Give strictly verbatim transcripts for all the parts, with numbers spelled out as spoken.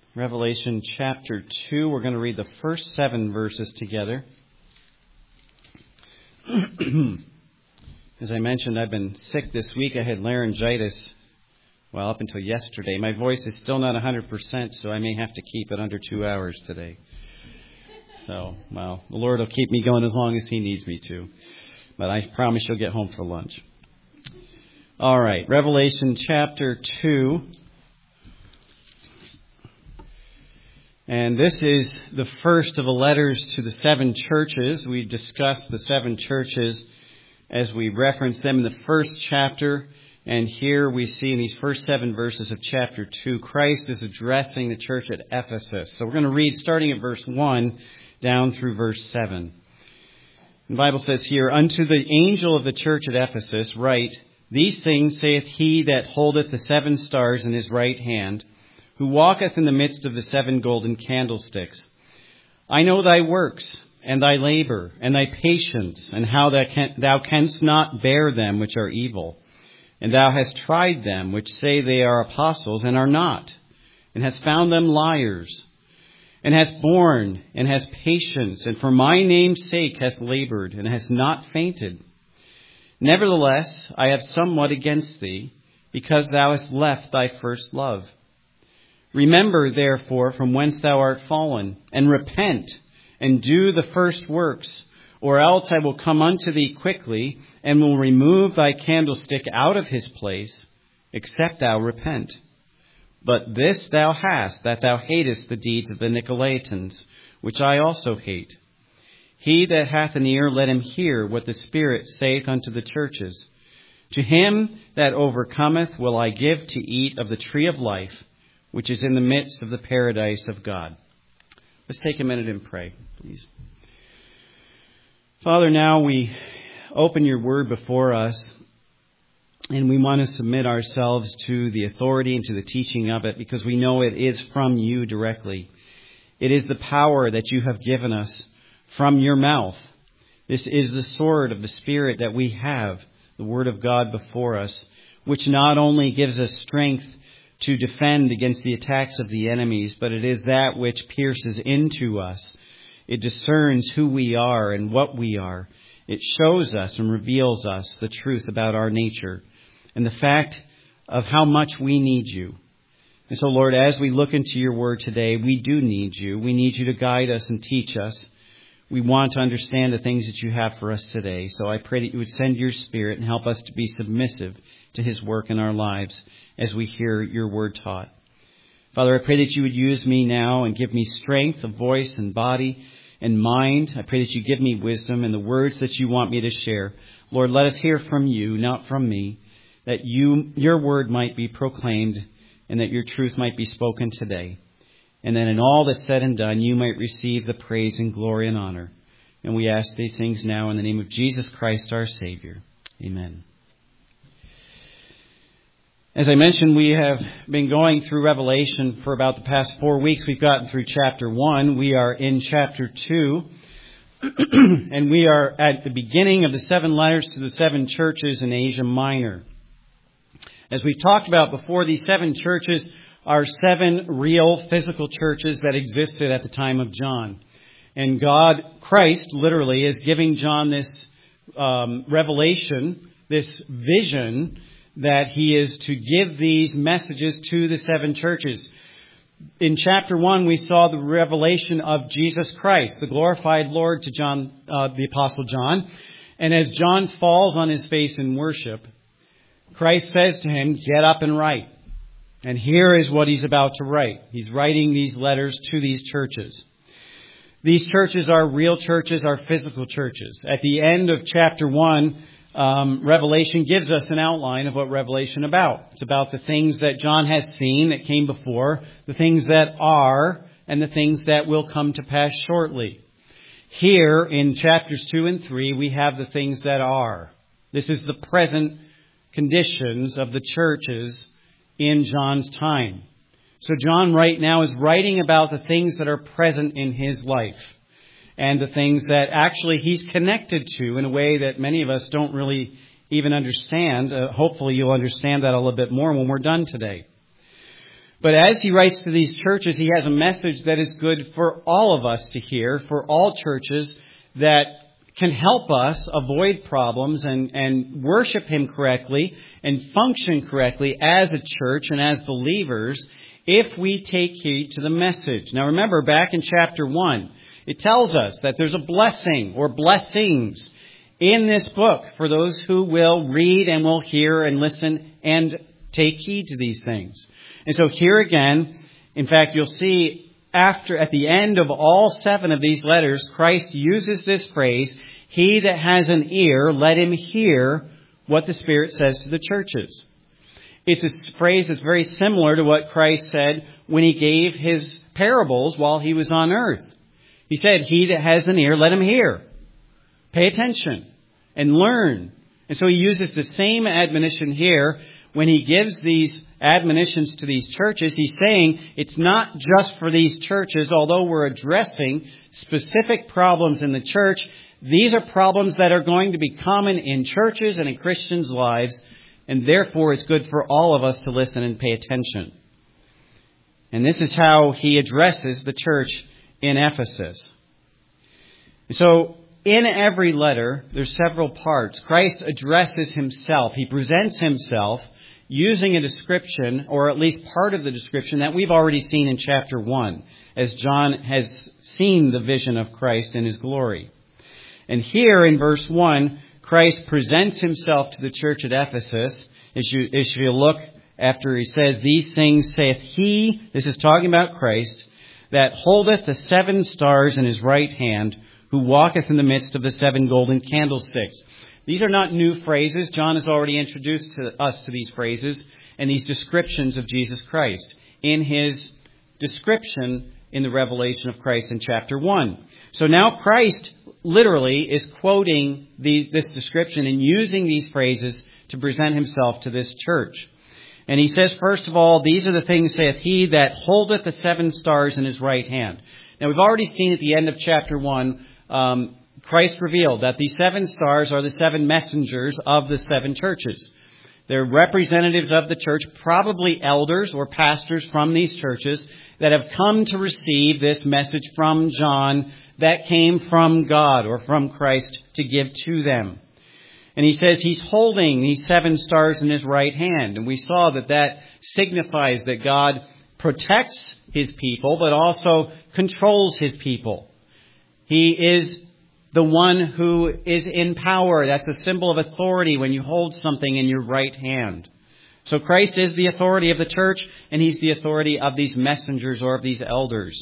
Revelation chapter two. We're going to read the first seven verses together. As I mentioned, I've been sick this week. I had laryngitis, well, up until yesterday. My voice is still not one hundred percent, so I may have to keep it under two hours today. So, well, the Lord will keep me going as long as He needs me to. But I promise you'll get home for lunch. All right, Revelation chapter two. And this is the first of the letters to the seven churches. We discussed the seven churches as we referenced them in the first chapter. And here we see in these first seven verses of chapter two, Christ is addressing the church at Ephesus. So we're going to read starting at verse one down through verse seven. The Bible says here, "Unto the angel of the church at Ephesus write, These things saith he that holdeth the seven stars in his right hand, who walketh in the midst of the seven golden candlesticks. I know thy works, and thy labor, and thy patience, and how thou, can, thou canst not bear them which are evil. And thou hast tried them which say they are apostles, and are not, and hast found them liars, and hast borne, and hast patience, and for my name's sake hast labored, and hast not fainted. Nevertheless, I have somewhat against thee, because thou hast left thy first love. Remember, therefore, from whence thou art fallen, and repent, and do the first works, or else I will come unto thee quickly, and will remove thy candlestick out of his place, except thou repent. But this thou hast, that thou hatest the deeds of the Nicolaitans, which I also hate. He that hath an ear, let him hear what the Spirit saith unto the churches. To him that overcometh will I give to eat of the tree of life, which is in the midst of the paradise of God." Let's take a minute and pray, please. Father, now we open your word before us, and we want to submit ourselves to the authority and to the teaching of it, because we know it is from you directly. It is the power that you have given us from your mouth. This is the sword of the Spirit that we have, the word of God before us, which not only gives us strength to defend against the attacks of the enemies, but it is that which pierces into us. It discerns who we are and what we are. It shows us and reveals us the truth about our nature and the fact of how much we need you. And so, Lord, as we look into your word today, we do need you. We need you to guide us and teach us. We want to understand the things that you have for us today. So I pray that you would send your Spirit and help us to be submissive to his work in our lives as we hear your word taught. Father, I pray that you would use me now and give me strength of voice and body and mind. I pray that you give me wisdom and the words that you want me to share. Lord, let us hear from you, not from me, that you, your word might be proclaimed and that your truth might be spoken today. And that in all that's said and done, you might receive the praise and glory and honor. And we ask these things now in the name of Jesus Christ, our Savior. Amen. As I mentioned, we have been going through Revelation for about the past four weeks. We've gotten through chapter one. We are in chapter two. And we are at the beginning of the seven letters to the seven churches in Asia Minor. As we've talked about before, these seven churches are seven real physical churches that existed at the time of John. And God, Christ, literally, is giving John this um, revelation, this vision, that he is to give these messages to the seven churches. In chapter one, we saw the revelation of Jesus Christ, the glorified Lord, to John, uh, the Apostle John. And as John falls on his face in worship, Christ says to him, "Get up and write." And here is what he's about to write. He's writing these letters to these churches. These churches are real churches, are physical churches. At the end of chapter one, Um, Revelation gives us an outline of what Revelation is about. It's about the things that John has seen that came before, the things that are, and the things that will come to pass shortly. Here in chapters two and three, we have the things that are. This is the present conditions of the churches in John's time. So John right now is writing about the things that are present in his life. And the things that actually he's connected to in a way that many of us don't really even understand. Uh, hopefully you'll understand that a little bit more when we're done today. But as he writes to these churches, he has a message that is good for all of us to hear, for all churches, that can help us avoid problems and, and worship him correctly and function correctly as a church and as believers if we take heed to the message. Now remember, back in chapter one, it tells us that there's a blessing or blessings in this book for those who will read and will hear and listen and take heed to these things. And so here again, in fact, you'll see after, at the end of all seven of these letters, Christ uses this phrase, "He that has an ear, let him hear what the Spirit says to the churches." It's a phrase that's very similar to what Christ said when he gave his parables while he was on earth. He said, "He that has an ear, let him hear." Pay attention and learn. And so he uses the same admonition here when he gives these admonitions to these churches. He's saying it's not just for these churches, although we're addressing specific problems in the church. These are problems that are going to be common in churches and in Christians' lives, and therefore it's good for all of us to listen and pay attention. And this is how he addresses the church in Ephesus. So, in every letter, there's several parts. Christ addresses himself. He presents himself using a description, or at least part of the description, that we've already seen in chapter one, as John has seen the vision of Christ in his glory. And here in verse one, Christ presents himself to the church at Ephesus. As you, as you look after he says, "These things saith he," this is talking about Christ, "that holdeth the seven stars in his right hand, who walketh in the midst of the seven golden candlesticks." These are not new phrases. John has already introduced to us to these phrases and these descriptions of Jesus Christ in his description in the revelation of Christ in chapter one. So now Christ literally is quoting these, this description and using these phrases to present himself to this church. And he says, first of all, "These are the things saith he that holdeth the seven stars in his right hand." Now we've already seen at the end of chapter one, um, Christ revealed that these seven stars are the seven messengers of the seven churches. They're representatives of the church, probably elders or pastors from these churches that have come to receive this message from John that came from God or from Christ to give to them. And he says he's holding these seven stars in his right hand. And we saw that that signifies that God protects his people, but also controls his people. He is the one who is in power. That's a symbol of authority when you hold something in your right hand. So Christ is the authority of the church, and he's the authority of these messengers or of these elders.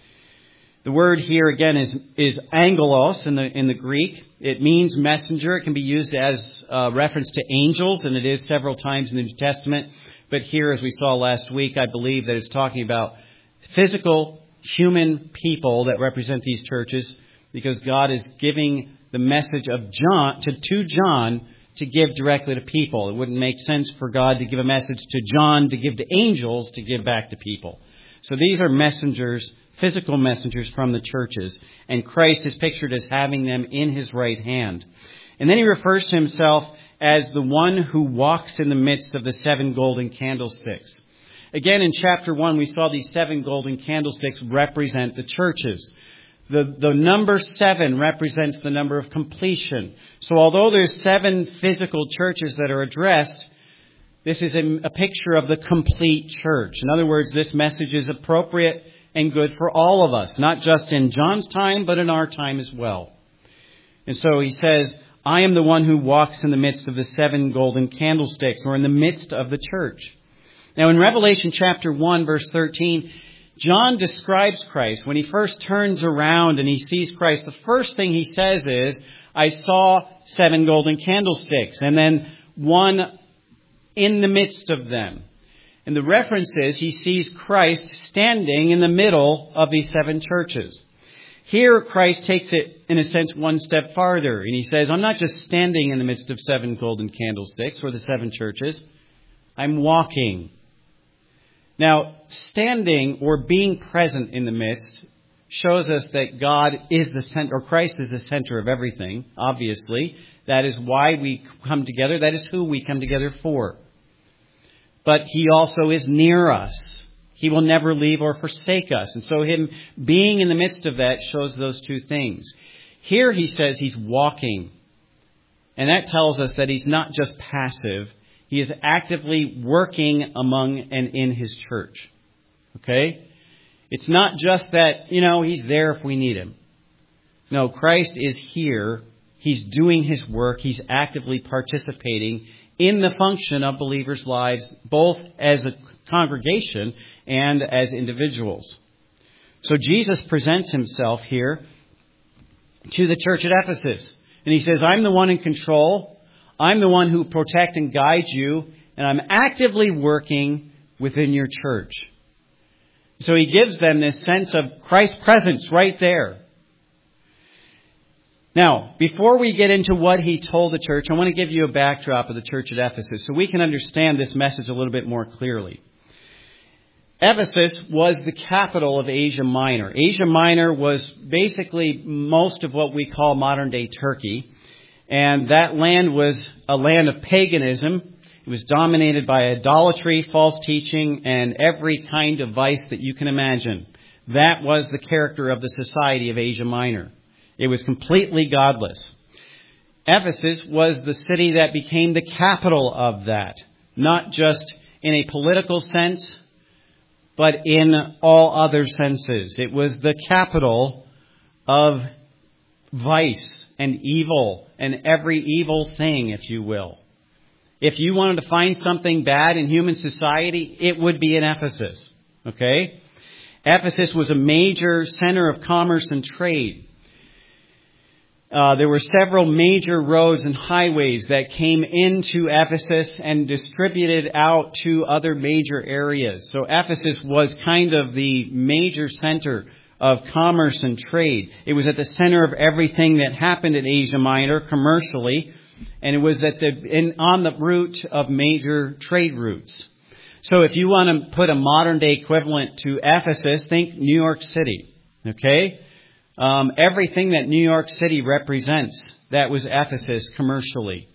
The word here again is, is angelos in the, in the Greek. It means messenger. It can be used as a reference to angels, and it is several times in the New Testament. But here, as we saw last week, I believe that it's talking about physical human people that represent these churches, because God is giving the message of John to, to John to give directly to people. It wouldn't make sense for God to give a message to John to give to angels to give back to people. So these are messengers, physical messengers from the churches, and Christ is pictured as having them in his right hand. And then he refers to himself as the one who walks in the midst of the seven golden candlesticks. Again, in chapter one, we saw these seven golden candlesticks represent the churches. The, the number seven represents the number of completion. So although there's seven physical churches that are addressed, this is a, a picture of the complete church. In other words, this message is appropriate and good for all of us, not just in John's time, but in our time as well. And so he says, "I am the one who walks in the midst of the seven golden candlesticks," or in the midst of the church. Now in Revelation chapter one, verse thirteen, John describes Christ. When he first turns around and he sees Christ, the first thing he says is, "I saw seven golden candlesticks," and then one in the midst of them. And the reference is he sees Christ standing in the middle of these seven churches. Here, Christ takes it, in a sense, one step farther. And he says, "I'm not just standing in the midst of seven golden candlesticks, or the seven churches. I'm walking." Now, standing or being present in the midst shows us that God is the center, or Christ is the center of everything, obviously. That is why we come together. That is who we come together for. But he also is near us. He will never leave or forsake us. And so him being in the midst of that shows those two things. Here he says he's walking. And that tells us that he's not just passive. He is actively working among and in his church. Okay? It's not just that, you know, he's there if we need him. No, Christ is here. He's doing his work. He's actively participating in the function of believers' lives, both as a congregation and as individuals. So Jesus presents himself here to the church at Ephesus. And he says, I'm the one in control. I'm the one who protect and guide you. And I'm actively working within your church. So he gives them this sense of Christ's presence right there. Now, before we get into what he told the church, I want to give you a backdrop of the church at Ephesus so we can understand this message a little bit more clearly. Ephesus was the capital of Asia Minor. Asia Minor was basically most of what we call modern-day Turkey. And that land was a land of paganism. It was dominated by idolatry, false teaching, and every kind of vice that you can imagine. That was the character of the society of Asia Minor. It was completely godless. Ephesus was the city that became the capital of that, not just in a political sense, but in all other senses. It was the capital of vice and evil and every evil thing, if you will. If you wanted to find something bad in human society, it would be in Ephesus. Okay? Ephesus was a major center of commerce and trade. Uh, there were several major roads and highways that came into Ephesus and distributed out to other major areas. So Ephesus was kind of the major center of commerce and trade. It was at the center of everything that happened in Asia Minor commercially, and it was at the in, on the route of major trade routes. So if you want to put a modern day equivalent to Ephesus, think New York City. Okay? Um, everything that New York City represents, that was Ephesus commercially.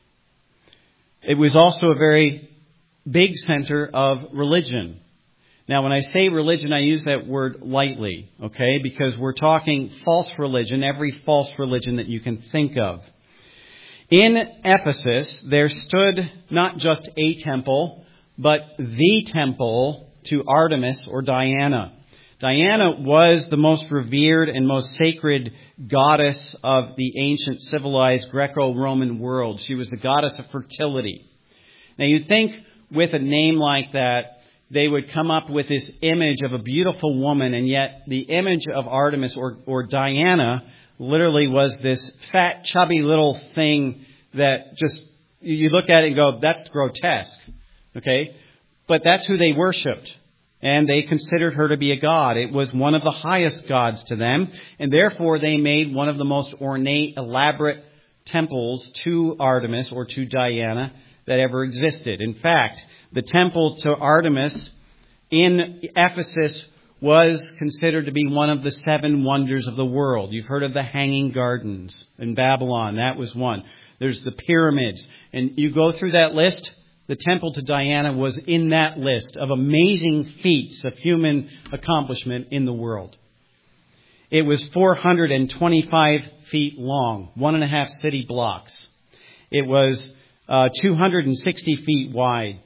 It was also a very big center of religion. Now, when I say religion, I use that word lightly, okay? Because we're talking false religion, every false religion that you can think of. In Ephesus, there stood not just a temple, but the temple to Artemis or Diana. Diana was the most revered and most sacred goddess of the ancient civilized Greco-Roman world. She was the goddess of fertility. Now you'd think with a name like that, they would come up with this image of a beautiful woman, and yet the image of Artemis or, or Diana literally was this fat, chubby little thing that just, you look at it and go, that's grotesque. Okay? But that's who they worshipped. And they considered her to be a god. It was one of the highest gods to them. And therefore they made one of the most ornate, elaborate temples to Artemis or to Diana that ever existed. In fact, the temple to Artemis in Ephesus was considered to be one of the seven wonders of the world. You've heard of the Hanging Gardens in Babylon. That was one. There's the pyramids. And you go through that list. The temple to Diana was in that list of amazing feats of human accomplishment in the world. It was four hundred twenty-five feet long, one and a half city blocks. It was uh, two hundred sixty feet wide,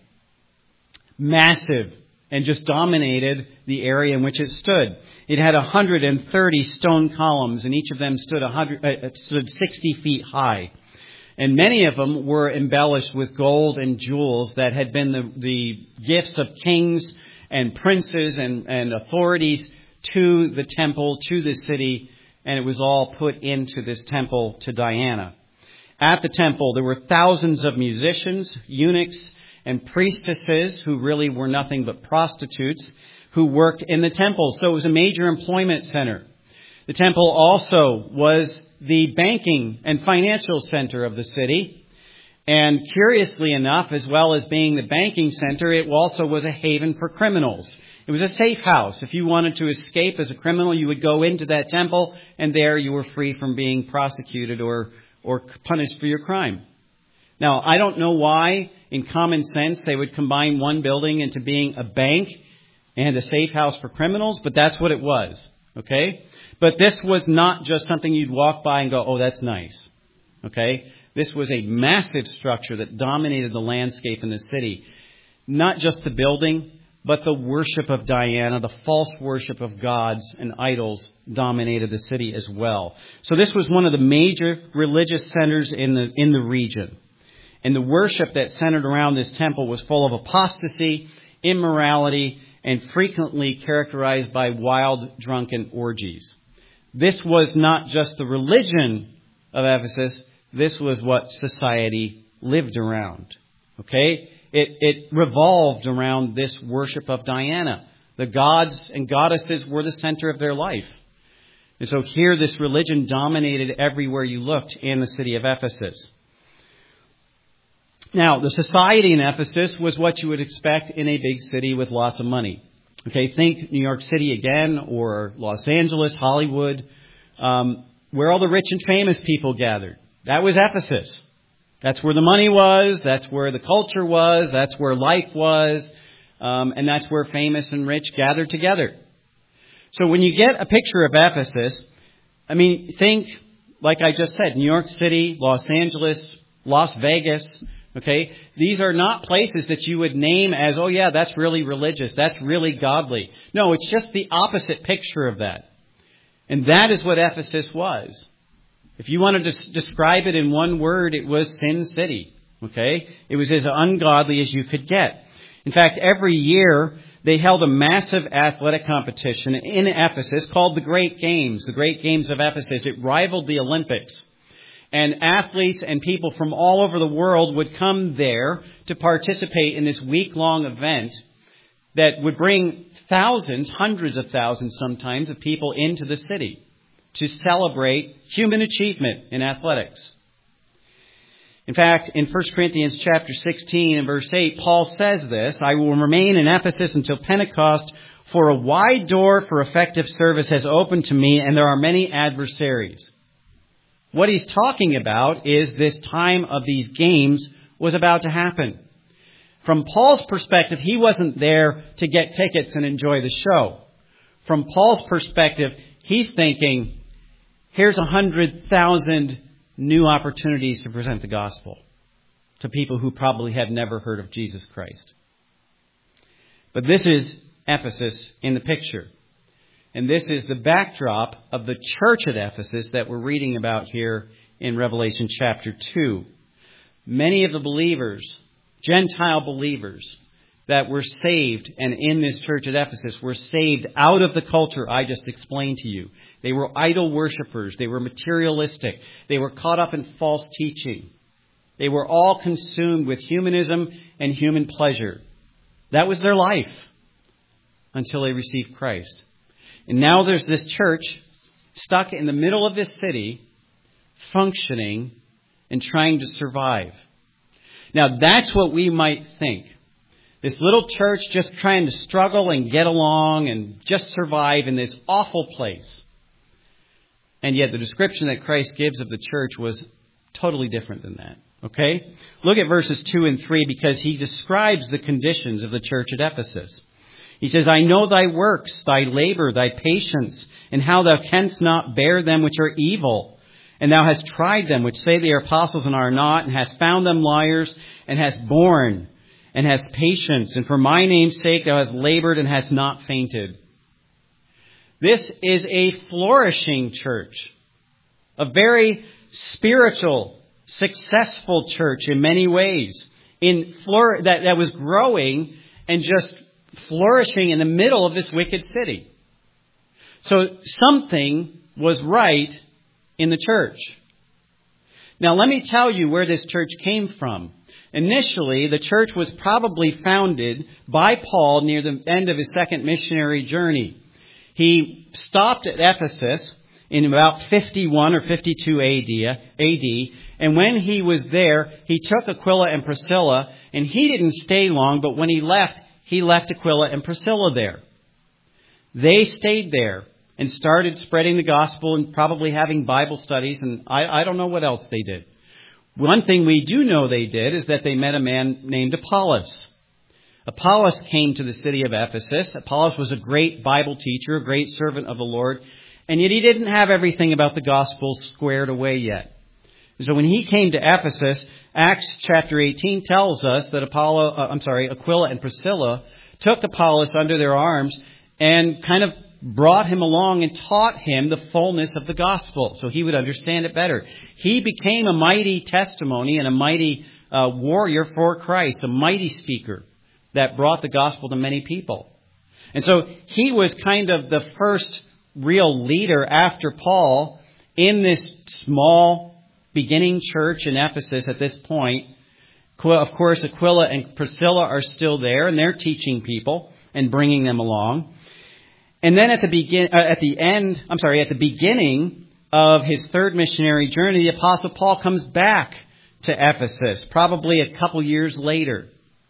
massive, and just dominated the area in which it stood. It had one hundred thirty stone columns, and each of them stood, one hundred, uh, stood sixty feet high. And many of them were embellished with gold and jewels that had been the, the gifts of kings and princes and, and authorities to the temple, to the city, and it was all put into this temple to Diana. At the temple, there were thousands of musicians, eunuchs, and priestesses who really were nothing but prostitutes who worked in the temple. So it was a major employment center. The temple also was the banking and financial center of the city. And curiously enough, as well as being the banking center, it also was a haven for criminals. It was a safe house. If you wanted to escape as a criminal, you would go into that temple, and there you were free from being prosecuted or, or punished for your crime. Now, I don't know why, in common sense, they would combine one building into being a bank and a safe house for criminals, but that's what it was. Okay? But this was not just something you'd walk by and go, oh, that's nice. Okay? This was a massive structure that dominated the landscape in the city. Not just the building, but the worship of Diana, the false worship of gods and idols dominated the city as well. So this was one of the major religious centers in the in the region. And the worship that centered around this temple was full of apostasy, immorality, and frequently characterized by wild, drunken orgies. This was not just the religion of Ephesus. This was what society lived around. Okay? It, it revolved around this worship of Diana. The gods and goddesses were the center of their life. And so here this religion dominated everywhere you looked in the city of Ephesus. Now, the society in Ephesus was what you would expect in a big city with lots of money. Okay, think New York City again, or Los Angeles, Hollywood, um, where all the rich and famous people gathered. That was Ephesus. That's where the money was. That's where the culture was. That's where life was. Um, and that's where famous and rich gathered together. So when you get a picture of Ephesus, I mean, think, like I just said, New York City, Los Angeles, Las Vegas. Okay, these are not places that you would name as, oh yeah, that's really religious. That's really godly. No, it's just the opposite picture of that. And that is what Ephesus was. If you wanted to describe it in one word, it was Sin City. Okay? It was as ungodly as you could get. In fact, every year they held a massive athletic competition in Ephesus called the Great Games, the Great Games of Ephesus. It rivaled the Olympics. And athletes and people from all over the world would come there to participate in this week-long event that would bring thousands, hundreds of thousands sometimes, of people into the city to celebrate human achievement in athletics. In fact, in First Corinthians chapter sixteen and verse eight, Paul says this, I will remain in Ephesus until Pentecost, for a wide door for effective service has opened to me, and there are many adversaries. What he's talking about is this time of these games was about to happen. From Paul's perspective, he wasn't there to get tickets and enjoy the show. From Paul's perspective, he's thinking, here's a hundred thousand new opportunities to present the gospel to people who probably have never heard of Jesus Christ. But this is Ephesus in the picture. And this is the backdrop of the church at Ephesus that we're reading about here in Revelation chapter two. Many of the believers, Gentile believers, that were saved and in this church at Ephesus were saved out of the culture I just explained to you. They were idol worshippers. They were materialistic. They were caught up in false teaching. They were all consumed with humanism and human pleasure. That was their life until they received Christ. And now there's this church stuck in the middle of this city, functioning and trying to survive. Now that's what we might think. This little church just trying to struggle and get along and just survive in this awful place. And yet the description that Christ gives of the church was totally different than that. Okay? Look at verses two and three because he describes the conditions of the church at Ephesus. He says, I know thy works, thy labor, thy patience, and how thou canst not bear them which are evil. And thou hast tried them which say they are apostles and are not, and hast found them liars, and hast borne, and hast patience. And for my name's sake thou hast labored and hast not fainted. This is a flourishing church. A very spiritual, successful church in many ways. In flour- that, that was growing and just flourishing in the middle of this wicked city. So something was right in the church. Now let me tell you where this church came from. Initially, the church was probably founded by Paul near the end of his second missionary journey. He stopped at Ephesus in about fifty-one or fifty-two A D, and when he was there, he took Aquila and Priscilla, and he didn't stay long, but when he left, he left Aquila and Priscilla there. They stayed there and started spreading the gospel and probably having Bible studies, and I, I don't know what else they did. One thing we do know they did is that they met a man named Apollos. Apollos came to the city of Ephesus. Apollos was a great Bible teacher, a great servant of the Lord, and yet he didn't have everything about the gospel squared away yet. So when he came to Ephesus, Acts chapter eighteen tells us that Apollo, uh, I'm sorry, Aquila and Priscilla took Apollos under their arms and kind of brought him along and taught him the fullness of the gospel so he would understand it better. He became a mighty testimony and a mighty uh, warrior for Christ, a mighty speaker that brought the gospel to many people. And so he was kind of the first real leader after Paul in this small beginning church in Ephesus at this point. Of course, Aquila and Priscilla are still there, and they're teaching people and bringing them along. And then at the begin, uh, at the end, I'm sorry, at the beginning of his third missionary journey, the Apostle Paul comes back to Ephesus, probably a couple years later.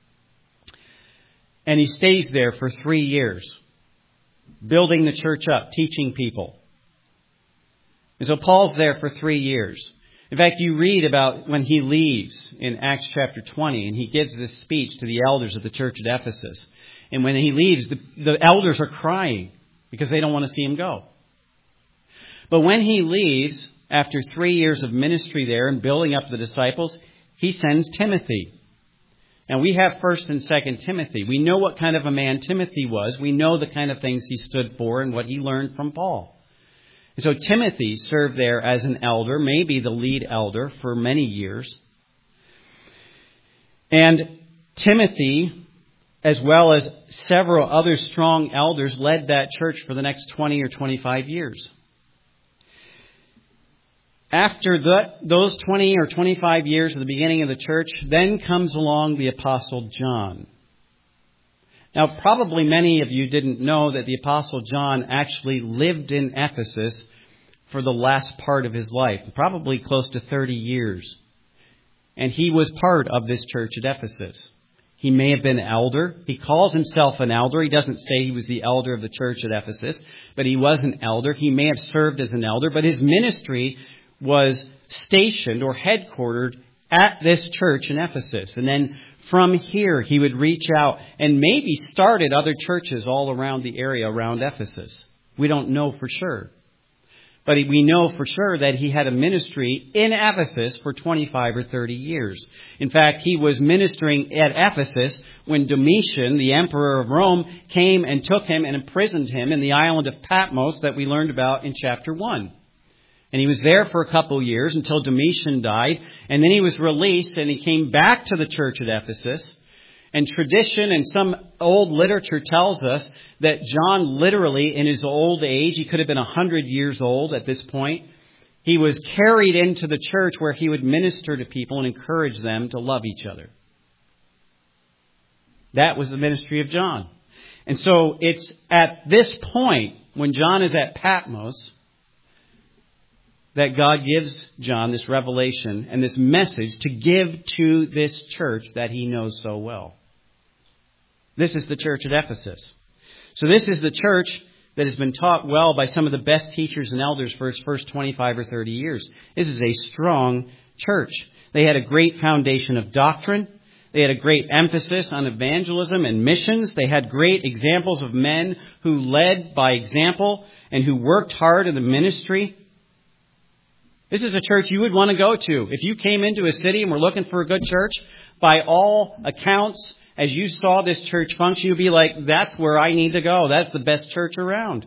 And he stays there for three years, building the church up, teaching people. And so Paul's there for three years. In fact, you read about when he leaves in Acts chapter twenty, and he gives this speech to the elders of the church at Ephesus. And when he leaves, the, the elders are crying because they don't want to see him go. But when he leaves, after three years of ministry there and building up the disciples, he sends Timothy. And we have First and Second Timothy. We know what kind of a man Timothy was. We know the kind of things he stood for and what he learned from Paul. And so Timothy served there as an elder, maybe the lead elder, for many years. And Timothy, as well as several other strong elders, led that church for the next twenty or twenty-five years. After the, those twenty or twenty-five years of the beginning of the church, then comes along the Apostle John. Now, probably many of you didn't know that the Apostle John actually lived in Ephesus for the last part of his life, probably close to thirty years. And he was part of this church at Ephesus. He may have been elder. He calls himself an elder. He doesn't say he was the elder of the church at Ephesus, but he was an elder. He may have served as an elder, but his ministry was stationed or headquartered at this church in Ephesus. And then from here, he would reach out and maybe started other churches all around the area around Ephesus. We don't know for sure. But we know for sure that he had a ministry in Ephesus for twenty-five or thirty years. In fact, he was ministering at Ephesus when Domitian, the emperor of Rome, came and took him and imprisoned him in the island of Patmos that we learned about in chapter one. And he was there for a couple of years until Domitian died. And then he was released and he came back to the church at Ephesus. And tradition and some old literature tells us that John literally, in his old age, he could have been one hundred years old at this point, he was carried into the church where he would minister to people and encourage them to love each other. That was the ministry of John. And so it's at this point, when John is at Patmos, that God gives John this revelation and this message to give to this church that he knows so well. This is the church at Ephesus. So this is the church that has been taught well by some of the best teachers and elders for its first twenty-five or thirty years. This is a strong church. They had a great foundation of doctrine. They had a great emphasis on evangelism and missions. They had great examples of men who led by example and who worked hard in the ministry. This is a church you would want to go to. If you came into a city and were looking for a good church, by all accounts, as you saw this church function, you'd be like, that's where I need to go. That's the best church around.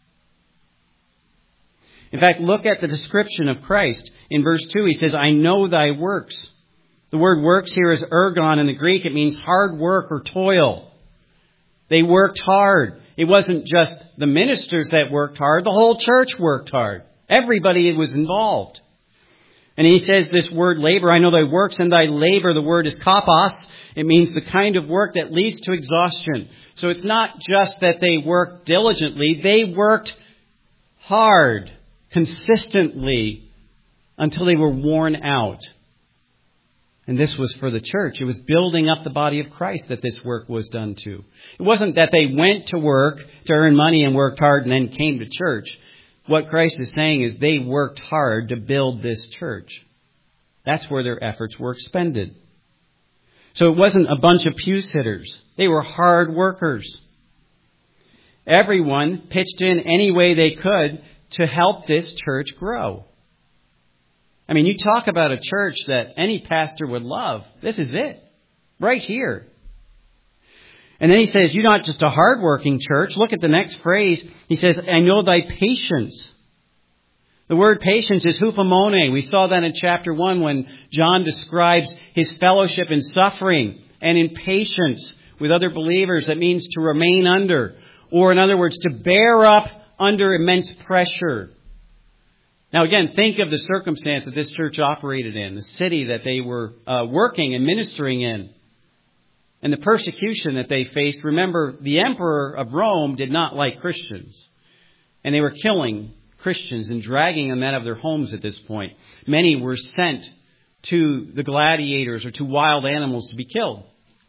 In fact, look at the description of Christ. In verse two, he says, I know thy works. The word works here is ergon in the Greek. It means hard work or toil. They worked hard. It wasn't just the ministers that worked hard. The whole church worked hard. Everybody was involved. And he says this word labor, I know thy works and thy labor. The word is kapos. It means the kind of work that leads to exhaustion. So it's not just that they worked diligently. They worked hard, consistently, until they were worn out. And this was for the church. It was building up the body of Christ that this work was done to. It wasn't that they went to work to earn money and worked hard and then came to church. What Christ is saying is they worked hard to build this church. That's where their efforts were expended. So it wasn't a bunch of pew sitters. They were hard workers. Everyone pitched in any way they could to help this church grow. I mean, you talk about a church that any pastor would love. This is it. Right here. And then he says, you're not just a hardworking church. Look at the next phrase. He says, I know thy patience. The word patience is hupomone. We saw that in chapter one when John describes his fellowship in suffering and in patience with other believers. That means to remain under, or in other words, to bear up under immense pressure. Now again, think of the circumstance that this church operated in, the city that they were uh, working and ministering in, and the persecution that they faced. Remember, the emperor of Rome did not like Christians, and they were killing Christians and dragging them out of their homes at this point. Many were sent to the gladiators or to wild animals to be killed.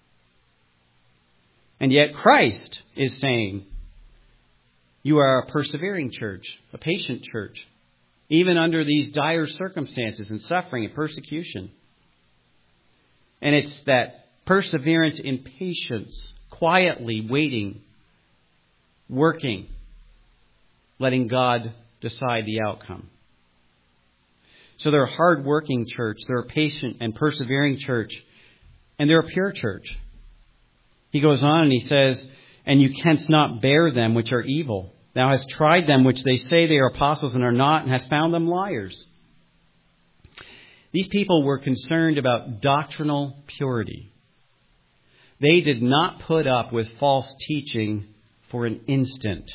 And yet Christ is saying, you are a persevering church, a patient church, even under these dire circumstances and suffering and persecution. And it's that perseverance in patience, quietly waiting, working, letting God decide the outcome. So they're a hard-working church, they're a patient and persevering church, and they're a pure church. He goes on and he says, and you canst not bear them which are evil. Thou hast tried them which they say they are apostles and are not, and hast found them liars. These people were concerned about doctrinal purity. They did not put up with false teaching for an instant.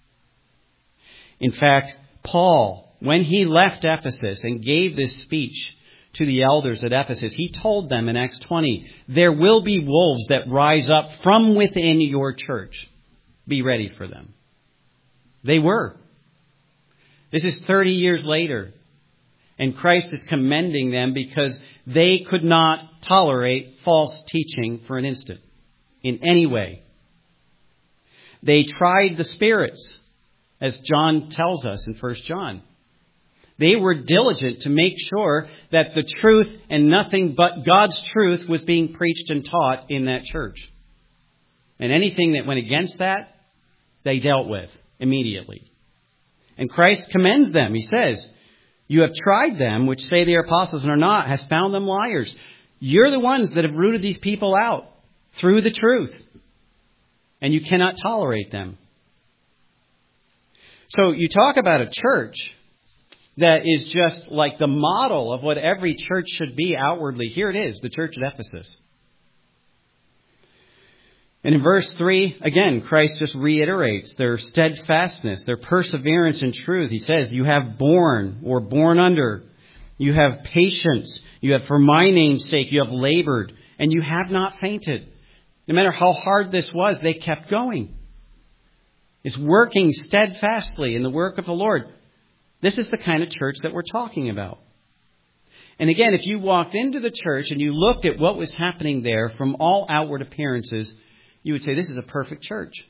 In fact, Paul, when he left Ephesus and gave this speech to the elders at Ephesus, he told them in Acts twenty, there will be wolves that rise up from within your church. Be ready for them. They were. This is thirty years later. And Christ is commending them because they could not tolerate false teaching for an instant in any way. They tried the spirits, as John tells us in First John. They were diligent to make sure that the truth and nothing but God's truth was being preached and taught in that church. And anything that went against that, they dealt with immediately. And Christ commends them. He says, you have tried them, which say they are apostles and are not, has found them liars. You're the ones that have rooted these people out through the truth. And you cannot tolerate them. So you talk about a church that is just like the model of what every church should be outwardly. Here it is, the church at Ephesus. And in verse three, again, Christ just reiterates their steadfastness, their perseverance in truth. He says, you have borne or borne under. You have patience. You have, for my name's sake, you have labored and you have not fainted. No matter how hard this was, they kept going. It's working steadfastly in the work of the Lord. This is the kind of church that we're talking about. And again, if you walked into the church and you looked at what was happening there from all outward appearances, you would say, this is a perfect church.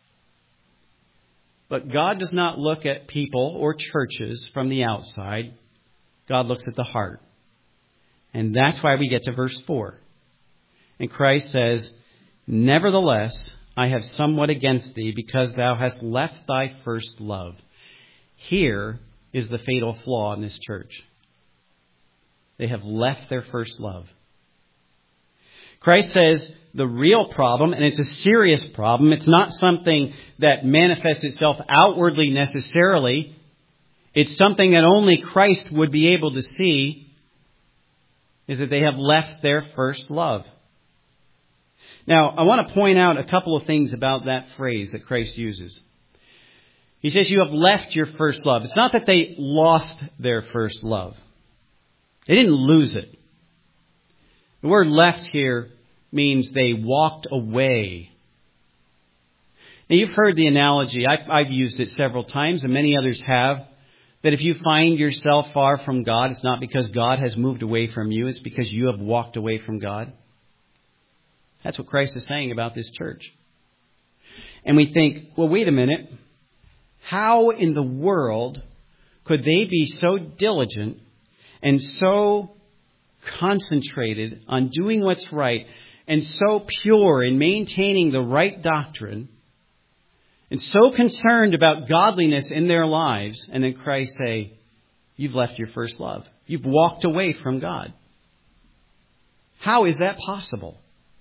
But God does not look at people or churches from the outside. God looks at the heart. And that's why we get to verse four. And Christ says, nevertheless, I have somewhat against thee, because thou hast left thy first love. Here is the fatal flaw in this church. They have left their first love. Christ says the real problem, and it's a serious problem, it's not something that manifests itself outwardly necessarily. It's something that only Christ would be able to see, is that they have left their first love. Now, I want to point out a couple of things about that phrase that Christ uses. He says you have left your first love. It's not that they lost their first love. They didn't lose it. The word left here means they walked away. Now, you've heard the analogy. I've, I've used it several times, and many others have, that if you find yourself far from God, it's not because God has moved away from you. It's because you have walked away from God. That's what Christ is saying about this church. And we think, well, wait a minute. How in the world could they be so diligent and so concentrated on doing what's right and so pure in maintaining the right doctrine and so concerned about godliness in their lives, and then Christ say, you've left your first love. You've walked away from God. How is that possible?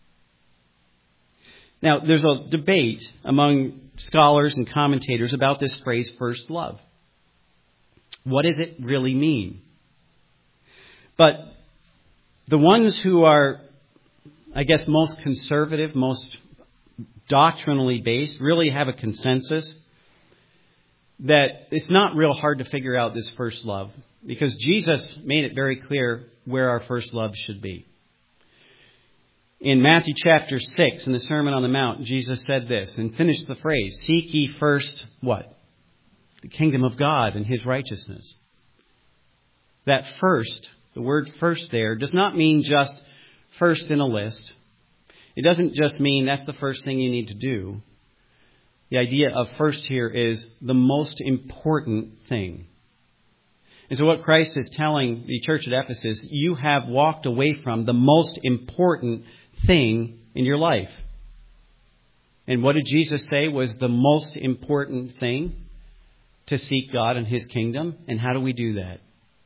Now, there's a debate among scholars and commentators about this phrase, first love. What does it really mean? But the ones who are, I guess, most conservative, most doctrinally based, really have a consensus that it's not real hard to figure out this first love, because Jesus made it very clear where our first love should be. In Matthew chapter six, in the Sermon on the Mount, Jesus said this, and finished the phrase, seek ye first, what? The kingdom of God and His righteousness. That first, the word first there, does not mean just first in a list. It doesn't just mean that's the first thing you need to do. The idea of first here is the most important thing. And so what Christ is telling the church at Ephesus, you have walked away from the most important thing in your life. And what did Jesus say was the most important thing? To seek God and His kingdom. And how do we do that?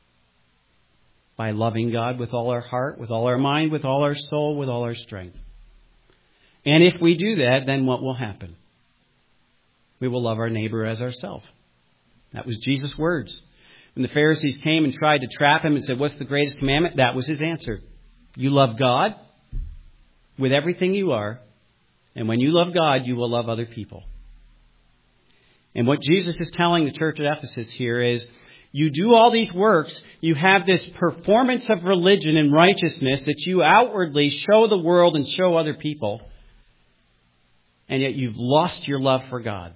By loving God with all our heart, with all our mind, with all our soul, with all our strength. And if we do that, then what will happen? We will love our neighbor as ourselves. That was Jesus' words. When the Pharisees came and tried to trap Him and said, what's the greatest commandment? That was His answer. You love God with everything you are. And when you love God, you will love other people. And what Jesus is telling the church at Ephesus here is, you do all these works, you have this performance of religion and righteousness that you outwardly show the world and show other people, and yet you've lost your love for God.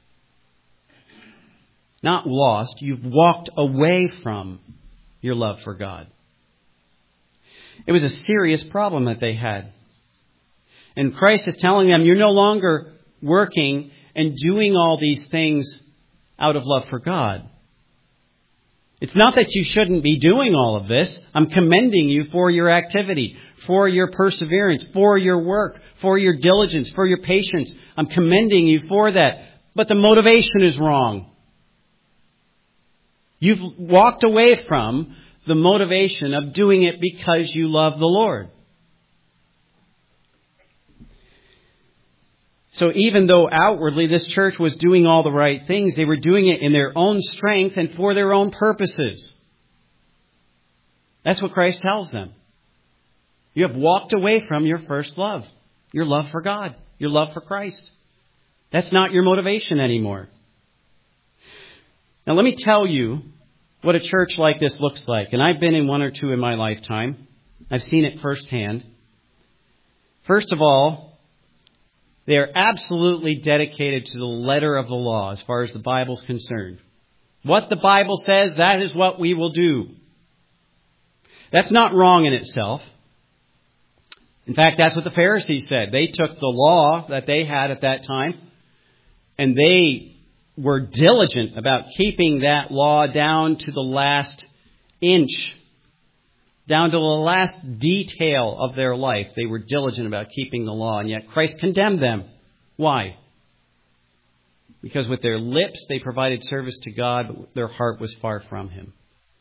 Not lost, you've walked away from your love for God. It was a serious problem that they had. And Christ is telling them, you're no longer working and doing all these things out of love for God. It's not that you shouldn't be doing all of this. I'm commending you for your activity, for your perseverance, for your work, for your diligence, for your patience. I'm commending you for that. But the motivation is wrong. You've walked away from the motivation of doing it because you love the Lord. So even though outwardly this church was doing all the right things, they were doing it in their own strength and for their own purposes. That's what Christ tells them. You have walked away from your first love, your love for God, your love for Christ. That's not your motivation anymore. Now let me tell you what a church like this looks like. And I've been in one or two in my lifetime. I've seen it firsthand. First of all, they are absolutely dedicated to the letter of the law as far as the Bible's concerned. What the Bible says, that is what we will do. That's not wrong in itself. In fact, that's what the Pharisees said. They took the law that they had at that time, and they were diligent about keeping that law down to the last inch, down to the last detail of their life. They were diligent about keeping the law, and yet Christ condemned them. Why? Because with their lips they provided service to God, but their heart was far from Him.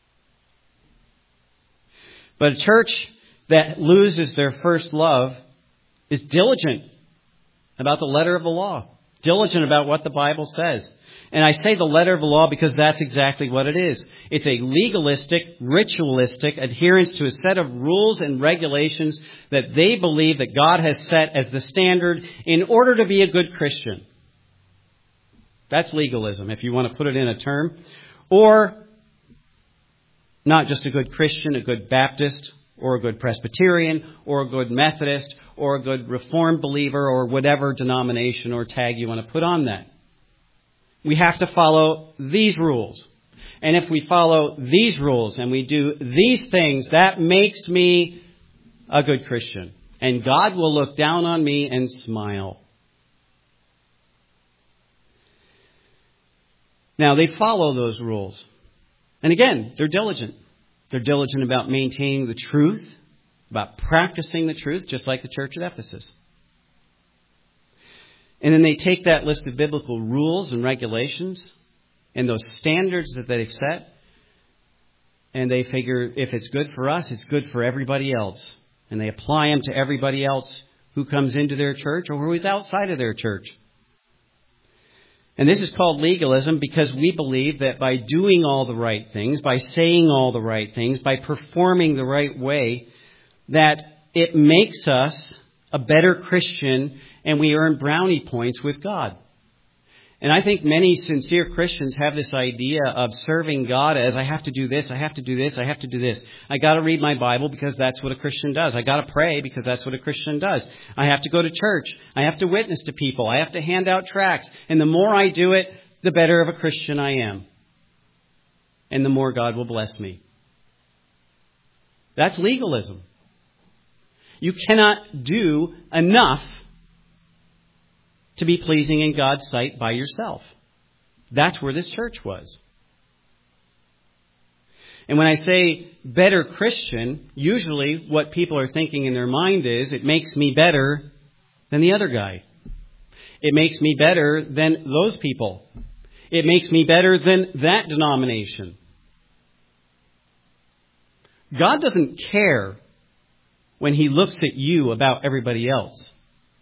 But a church that loses their first love is diligent about the letter of the law, diligent about what the Bible says. And I say the letter of the law because that's exactly what it is. It's a legalistic, ritualistic adherence to a set of rules and regulations that they believe that God has set as the standard in order to be a good Christian. That's legalism, if you want to put it in a term. Or not just a good Christian, a good Baptist, or a good Presbyterian, or a good Methodist, or a good Reformed believer, or whatever denomination or tag you want to put on that. We have to follow these rules. And if we follow these rules and we do these things, that makes me a good Christian. And God will look down on me and smile. Now, they follow those rules. And again, they're diligent. They're diligent about maintaining the truth. about practicing the truth, just like the church at Ephesus. And then they take that list of biblical rules and regulations and those standards that they've set, and they figure if it's good for us, it's good for everybody else. And they apply them to everybody else who comes into their church or who is outside of their church. And this is called legalism because we believe that by doing all the right things, by saying all the right things, by performing the right way, that it makes us a better Christian and we earn brownie points with God. And I think many sincere Christians have this idea of serving God as I have to do this, I have to do this, I have to do this. I got to read my Bible because that's what a Christian does. I got to pray because that's what a Christian does. I have to go to church. I have to witness to people. I have to hand out tracts. And the more I do it, the better of a Christian I am. And the more God will bless me. That's legalism. You cannot do enough to be pleasing in God's sight by yourself. That's where this church was. And when I say better Christian, usually what people are thinking in their mind is, it makes me better than the other guy. It makes me better than those people. It makes me better than that denomination. God doesn't care when He looks at you about everybody else.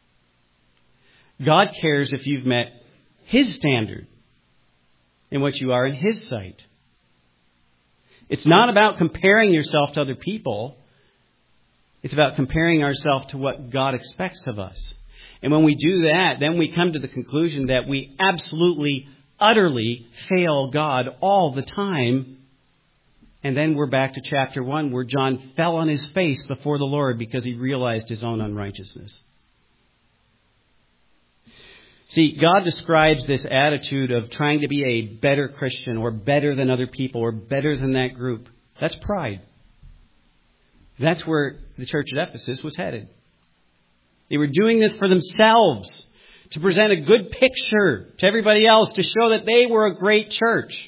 God cares if you've met His standard and what you are in His sight. It's not about comparing yourself to other people. It's about comparing ourselves to what God expects of us. And when we do that, then we come to the conclusion that we absolutely, utterly fail God all the time. And then we're back to chapter one where John fell on his face before the Lord because he realized his own unrighteousness. See, God describes this attitude of trying to be a better Christian or better than other people or better than that group. That's pride. That's where the church at Ephesus was headed. They were doing this for themselves, to present a good picture to everybody else, to show that they were a great church.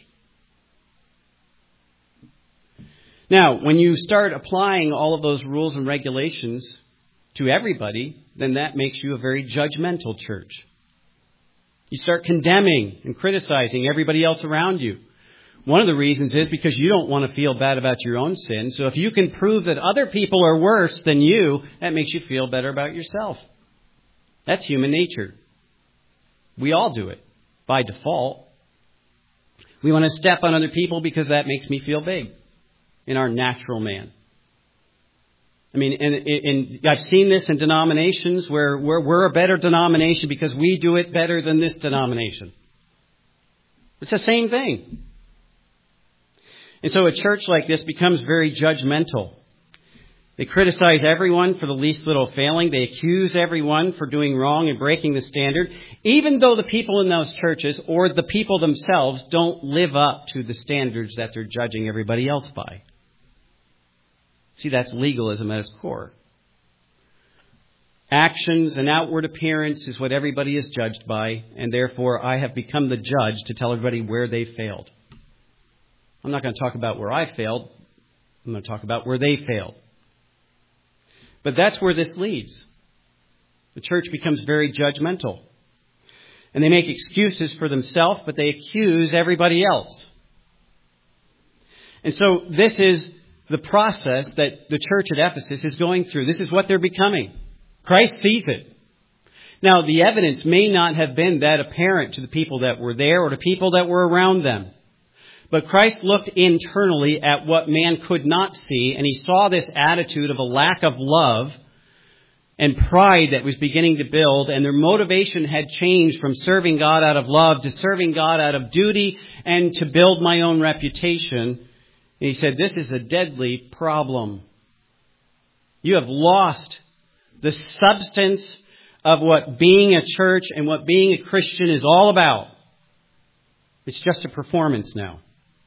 Now, when you start applying all of those rules and regulations to everybody, then that makes you a very judgmental church. You start condemning and criticizing everybody else around you. One of the reasons is because you don't want to feel bad about your own sin. So if you can prove that other people are worse than you, that makes you feel better about yourself. That's human nature. We all do it by default. We want to step on other people because that makes me feel big in our natural man. I mean, and, and I've seen this in denominations where we're, we're a better denomination because we do it better than this denomination. It's the same thing. And so a church like this becomes very judgmental. They criticize everyone for the least little failing. They accuse everyone for doing wrong and breaking the standard, even though the people in those churches or the people themselves don't live up to the standards that they're judging everybody else by. See, that's legalism at its core. Actions and outward appearance is what everybody is judged by, and therefore I have become the judge to tell everybody where they failed. I'm not going to talk about where I failed. I'm going to talk about where they failed. But that's where this leads. The church becomes very judgmental. And they make excuses for themselves, but they accuse everybody else. And so this is the process that the church at Ephesus is going through. This is what they're becoming. Christ sees it. Now, the evidence may not have been that apparent to the people that were there or to people that were around them. But Christ looked internally at what man could not see, and He saw this attitude of a lack of love and pride that was beginning to build, and their motivation had changed from serving God out of love to serving God out of duty and to build my own reputation. And He said, this is a deadly problem. You have lost the substance of what being a church and what being a Christian is all about. It's just a performance now.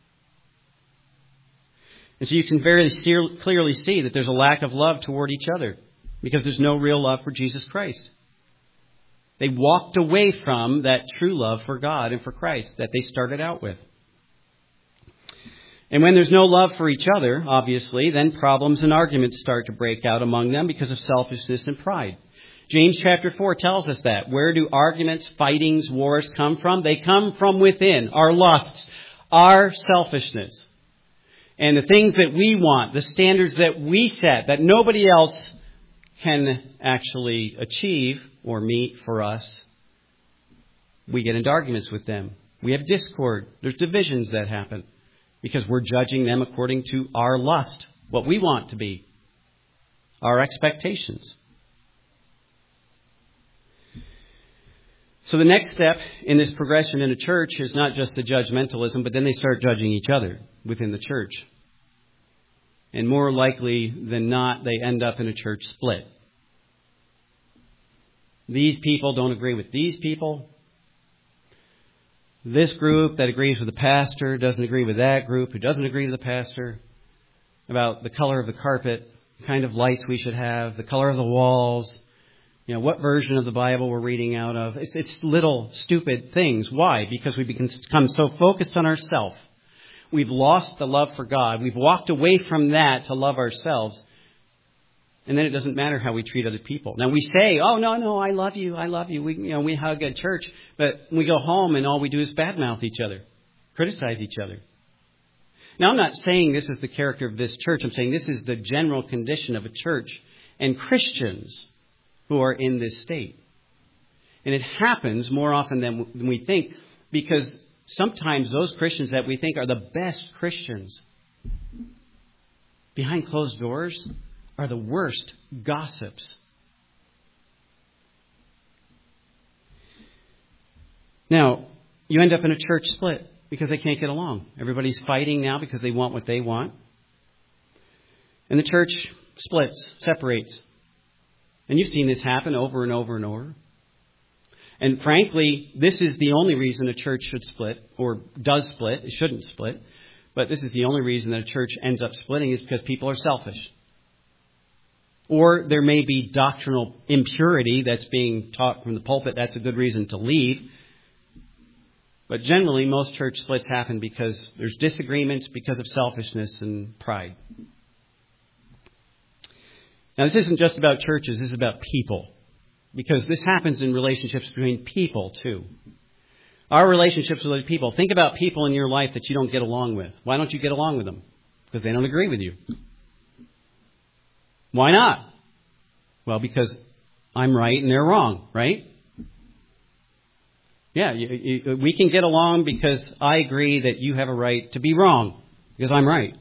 And so you can very clearly see that there's a lack of love toward each other because there's no real love for Jesus Christ. They walked away from that true love for God and for Christ that they started out with. And when there's no love for each other, obviously, then problems and arguments start to break out among them because of selfishness and pride. James chapter four tells us that. Where do arguments, fightings, wars come from? They come from within, our lusts, our selfishness. And the things that we want, the standards that we set, that nobody else can actually achieve or meet for us, we get into arguments with them. We have discord. There's divisions that happen because we're judging them according to our lust, what we want to be, our expectations. So the next step in this progression in a church is not just the judgmentalism, but then they start judging each other within the church. And more likely than not, they end up in a church split. These people don't agree with these people. This group that agrees with the pastor doesn't agree with that group who doesn't agree with the pastor about the color of the carpet, the kind of lights we should have, the color of the walls, you know, what version of the Bible we're reading out of. It's, it's little stupid things. Why? Because we become so focused on ourselves. We've lost the love for God. We've walked away from that to love ourselves. And then it doesn't matter how we treat other people. Now we say, oh, no, no, I love you. I love you. We, you know, we hug at church. But we go home and all we do is badmouth each other, criticize each other. Now, I'm not saying this is the character of this church. I'm saying this is the general condition of a church and Christians who are in this state. And it happens more often than we think because sometimes those Christians that we think are the best Christians behind closed doors are the worst gossips. Now, you end up in a church split because they can't get along. Everybody's fighting now because they want what they want. And the church splits, separates. And you've seen this happen over and over and over. And frankly, this is the only reason a church should split, or does split. It shouldn't split. But this is the only reason that a church ends up splitting is because people are selfish. Or there may be doctrinal impurity that's being taught from the pulpit. That's a good reason to leave. But generally, most church splits happen because there's disagreements because of selfishness and pride. Now, this isn't just about churches. This is about people. Because this happens in relationships between people, too. Our relationships with other people. Think about people in your life that you don't get along with. Why don't you get along with them? Because they don't agree with you. Why not? Well, because I'm right and they're wrong, right? Yeah, you, you, we can get along because I agree that you have a right to be wrong, because I'm right.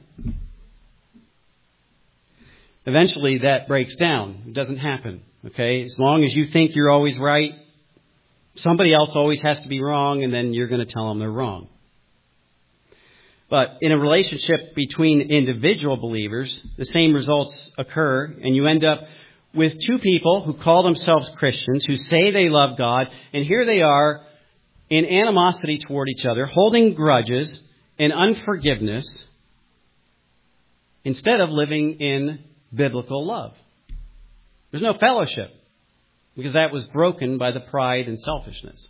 Eventually that breaks down. It doesn't happen, okay? As long as you think you're always right, somebody else always has to be wrong, and then you're going to tell them they're wrong. But in a relationship between individual believers, the same results occur, and you end up with two people who call themselves Christians, who say they love God, and here they are in animosity toward each other, holding grudges and unforgiveness, instead of living in biblical love. There's no fellowship, because that was broken by the pride and selfishness.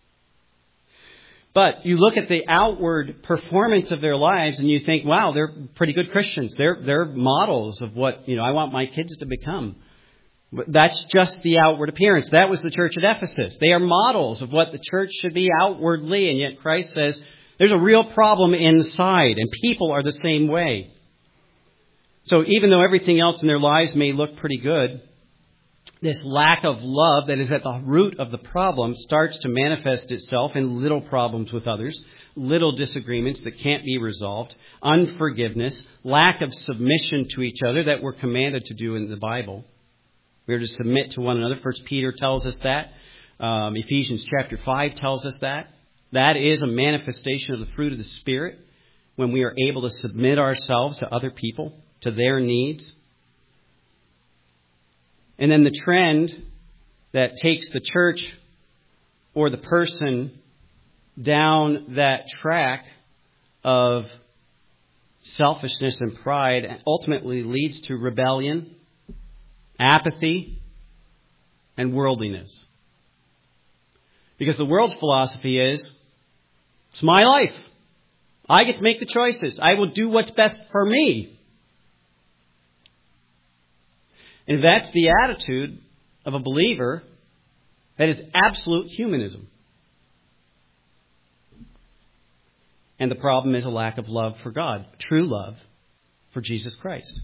But you look at the outward performance of their lives and you think, wow, they're pretty good Christians. They're they're models of what, you know, I want my kids to become. But that's just the outward appearance. That was the church at Ephesus. They are models of what the church should be outwardly, and yet Christ says there's a real problem inside, and people are the same way. So even though everything else in their lives may look pretty good, this lack of love that is at the root of the problem starts to manifest itself in little problems with others, little disagreements that can't be resolved, unforgiveness, lack of submission to each other that we're commanded to do in the Bible. We are to submit to one another. First Peter tells us that. Um, Ephesians chapter five tells us that. That is a manifestation of the fruit of the Spirit when we are able to submit ourselves to other people, to their needs. And then the trend that takes the church or the person down that track of selfishness and pride ultimately leads to rebellion, apathy, and worldliness. Because the world's philosophy is, it's my life. I get to make the choices. I will do what's best for me. And if that's the attitude of a believer, that is absolute humanism. And the problem is a lack of love for God, true love for Jesus Christ.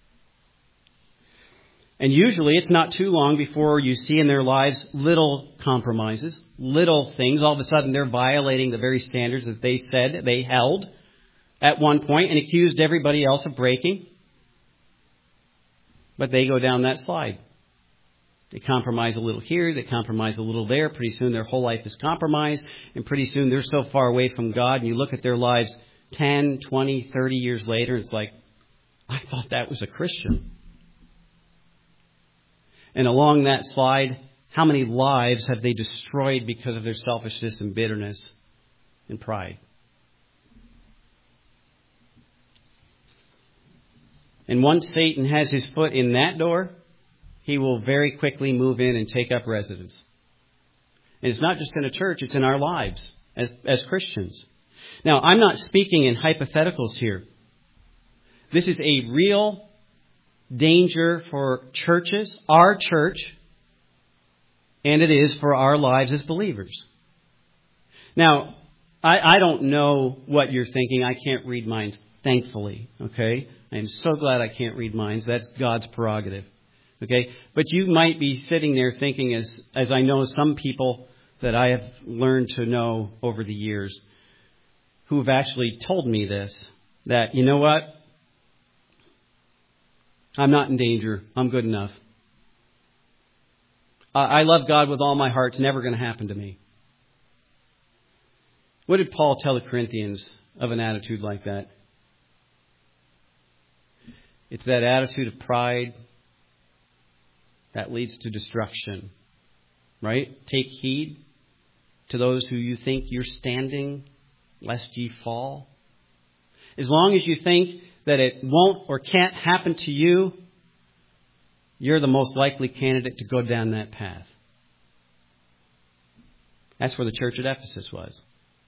And usually it's not too long before you see in their lives little compromises, little things. All of a sudden they're violating the very standards that they said they held at one point and accused everybody else of breaking. But they go down that slide. They compromise a little here, they compromise a little there. Pretty soon their whole life is compromised. And pretty soon they're so far away from God. And you look at their lives ten, twenty, thirty years later, and it's like, I thought that was a Christian. And along that slide, how many lives have they destroyed because of their selfishness and bitterness and pride? And once Satan has his foot in that door, he will very quickly move in and take up residence. And it's not just in a church, it's in our lives as, as Christians. Now, I'm not speaking in hypotheticals here. This is a real danger for churches, our church, and it is for our lives as believers. Now, I, I don't know what you're thinking. I can't read minds, thankfully. Okay? I'm so glad I can't read minds. That's God's prerogative. Okay? But you might be sitting there thinking, as, as I know some people that I have learned to know over the years, who have actually told me this, that, you know what? I'm not in danger. I'm good enough. I love God with all my heart. It's never going to happen to me. What did Paul tell the Corinthians of an attitude like that? It's that attitude of pride that leads to destruction. Right? Take heed to those who you think you're standing, lest ye fall. As long as you think that it won't or can't happen to you, you're the most likely candidate to go down that path. That's where the church at Ephesus was.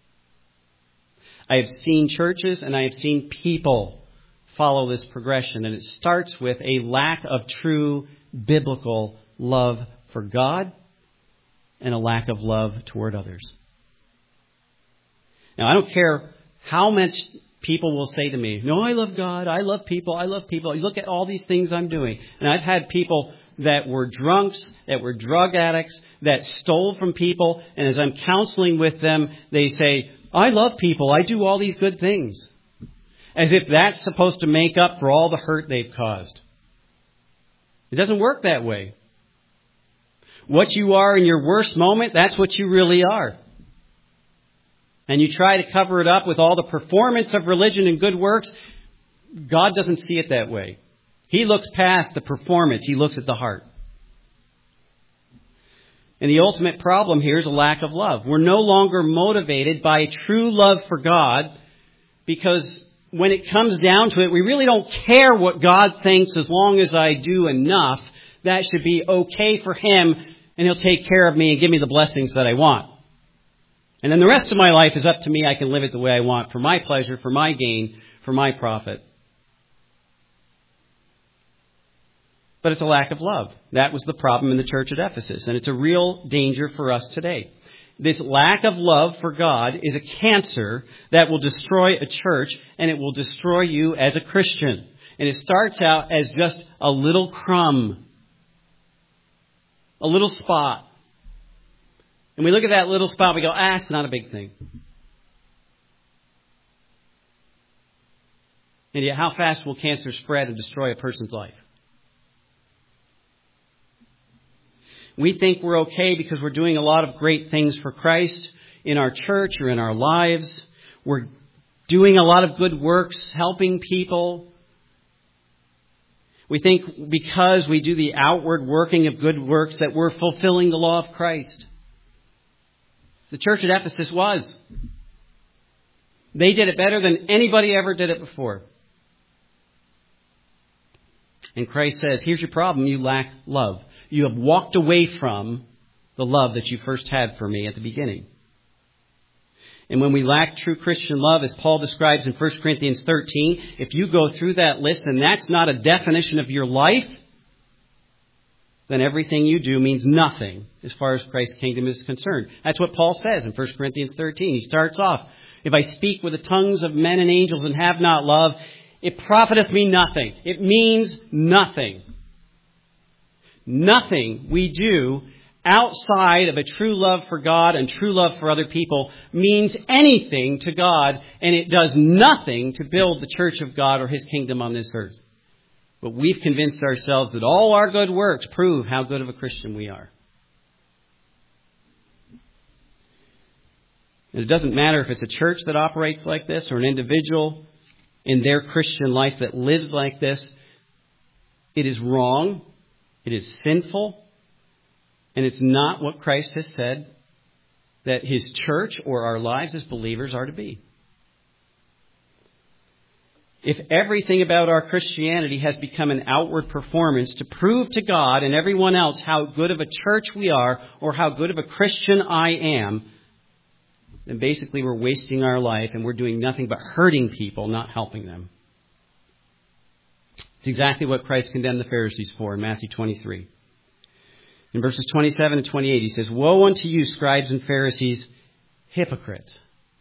I have seen churches and I have seen people follow this progression. And it starts with a lack of true biblical love for God and a lack of love toward others. Now, I don't care how much people will say to me, no, I love God, I love people, I love people. You look at all these things I'm doing. And I've had people that were drunks, that were drug addicts, that stole from people. And as I'm counseling with them, they say, I love people, I do all these good things. As if that's supposed to make up for all the hurt they've caused. It doesn't work that way. What you are in your worst moment, that's what you really are. And you try to cover it up with all the performance of religion and good works, God doesn't see it that way. He looks past the performance. He looks at the heart. And the ultimate problem here is a lack of love. We're no longer motivated by true love for God because when it comes down to it, we really don't care what God thinks as long as I do enough. That should be okay for Him and He'll take care of me and give me the blessings that I want. And then the rest of my life is up to me. I can live it the way I want for my pleasure, for my gain, for my profit. But it's a lack of love. That was the problem in the church at Ephesus. And it's a real danger for us today. This lack of love for God is a cancer that will destroy a church and it will destroy you as a Christian. And it starts out as just a little crumb, a little spot. And we look at that little spot, we go, ah, it's not a big thing. And yet, how fast will cancer spread and destroy a person's life? We think we're okay because we're doing a lot of great things for Christ in our church or in our lives. We're doing a lot of good works, helping people. We think because we do the outward working of good works that we're fulfilling the law of Christ. The church at Ephesus was. They did it better than anybody ever did it before. And Christ says, here's your problem. You lack love. You have walked away from the love that you first had for me at the beginning. And when we lack true Christian love, as Paul describes in First Corinthians thirteen, if you go through that list and that's not a definition of your life, then everything you do means nothing as far as Christ's kingdom is concerned. That's what Paul says in First Corinthians thirteen. He starts off, if I speak with the tongues of men and angels and have not love, it profiteth me nothing. It means nothing. Nothing we do outside of a true love for God and true love for other people means anything to God, and it does nothing to build the church of God or His kingdom on this earth. But we've convinced ourselves that all our good works prove how good of a Christian we are. And it doesn't matter if it's a church that operates like this or an individual in their Christian life that lives like this. It is wrong. It is sinful. And it's not what Christ has said that His church or our lives as believers are to be. If everything about our Christianity has become an outward performance to prove to God and everyone else how good of a church we are or how good of a Christian I am, then basically we're wasting our life and we're doing nothing but hurting people, not helping them. It's exactly what Christ condemned the Pharisees for in Matthew twenty-three. In verses twenty-seven and twenty-eight, He says, Woe unto you, scribes and Pharisees, hypocrites!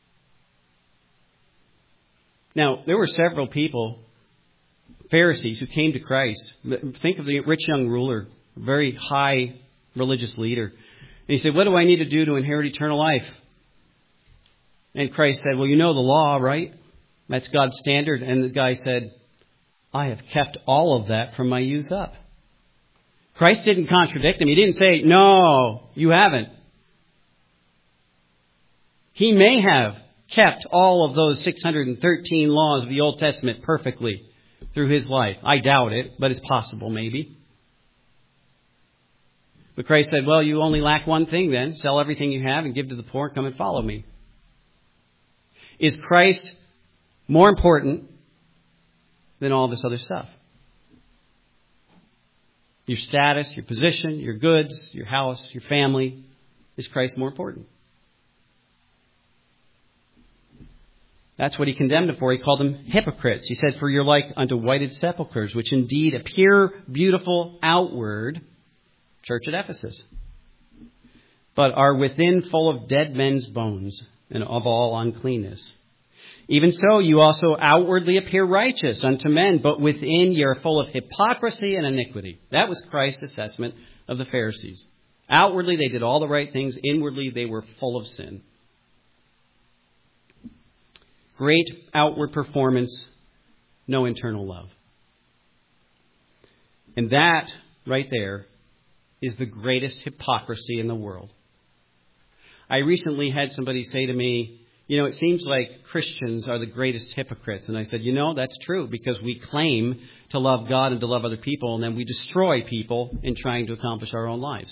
Now, there were several people, Pharisees, who came to Christ. Think of the rich young ruler, a very high religious leader. And he said, what do I need to do to inherit eternal life? And Christ said, well, you know the law, right? That's God's standard. And the guy said, I have kept all of that from my youth up. Christ didn't contradict him. He didn't say, no, you haven't. He may have kept all of those six hundred thirteen laws of the Old Testament perfectly through His life. I doubt it, but it's possible maybe. But Christ said, well, you only lack one thing then. Sell everything you have and give to the poor. Come and follow me. Is Christ more important than all this other stuff? Your status, your position, your goods, your house, your family. Is Christ more important? That's what He condemned them for. He called them hypocrites. He said, for you're like unto whited sepulchres, which indeed appear beautiful outward, church at Ephesus, but are within full of dead men's bones and of all uncleanness. Even so, you also outwardly appear righteous unto men, but within ye are full of hypocrisy and iniquity. That was Christ's assessment of the Pharisees. Outwardly, they did all the right things. Inwardly, they were full of sin. Great outward performance, no internal love. And that, right there, is the greatest hypocrisy in the world. I recently had somebody say to me, you know, it seems like Christians are the greatest hypocrites. And I said, you know, that's true, because we claim to love God and to love other people, and then we destroy people in trying to accomplish our own lives.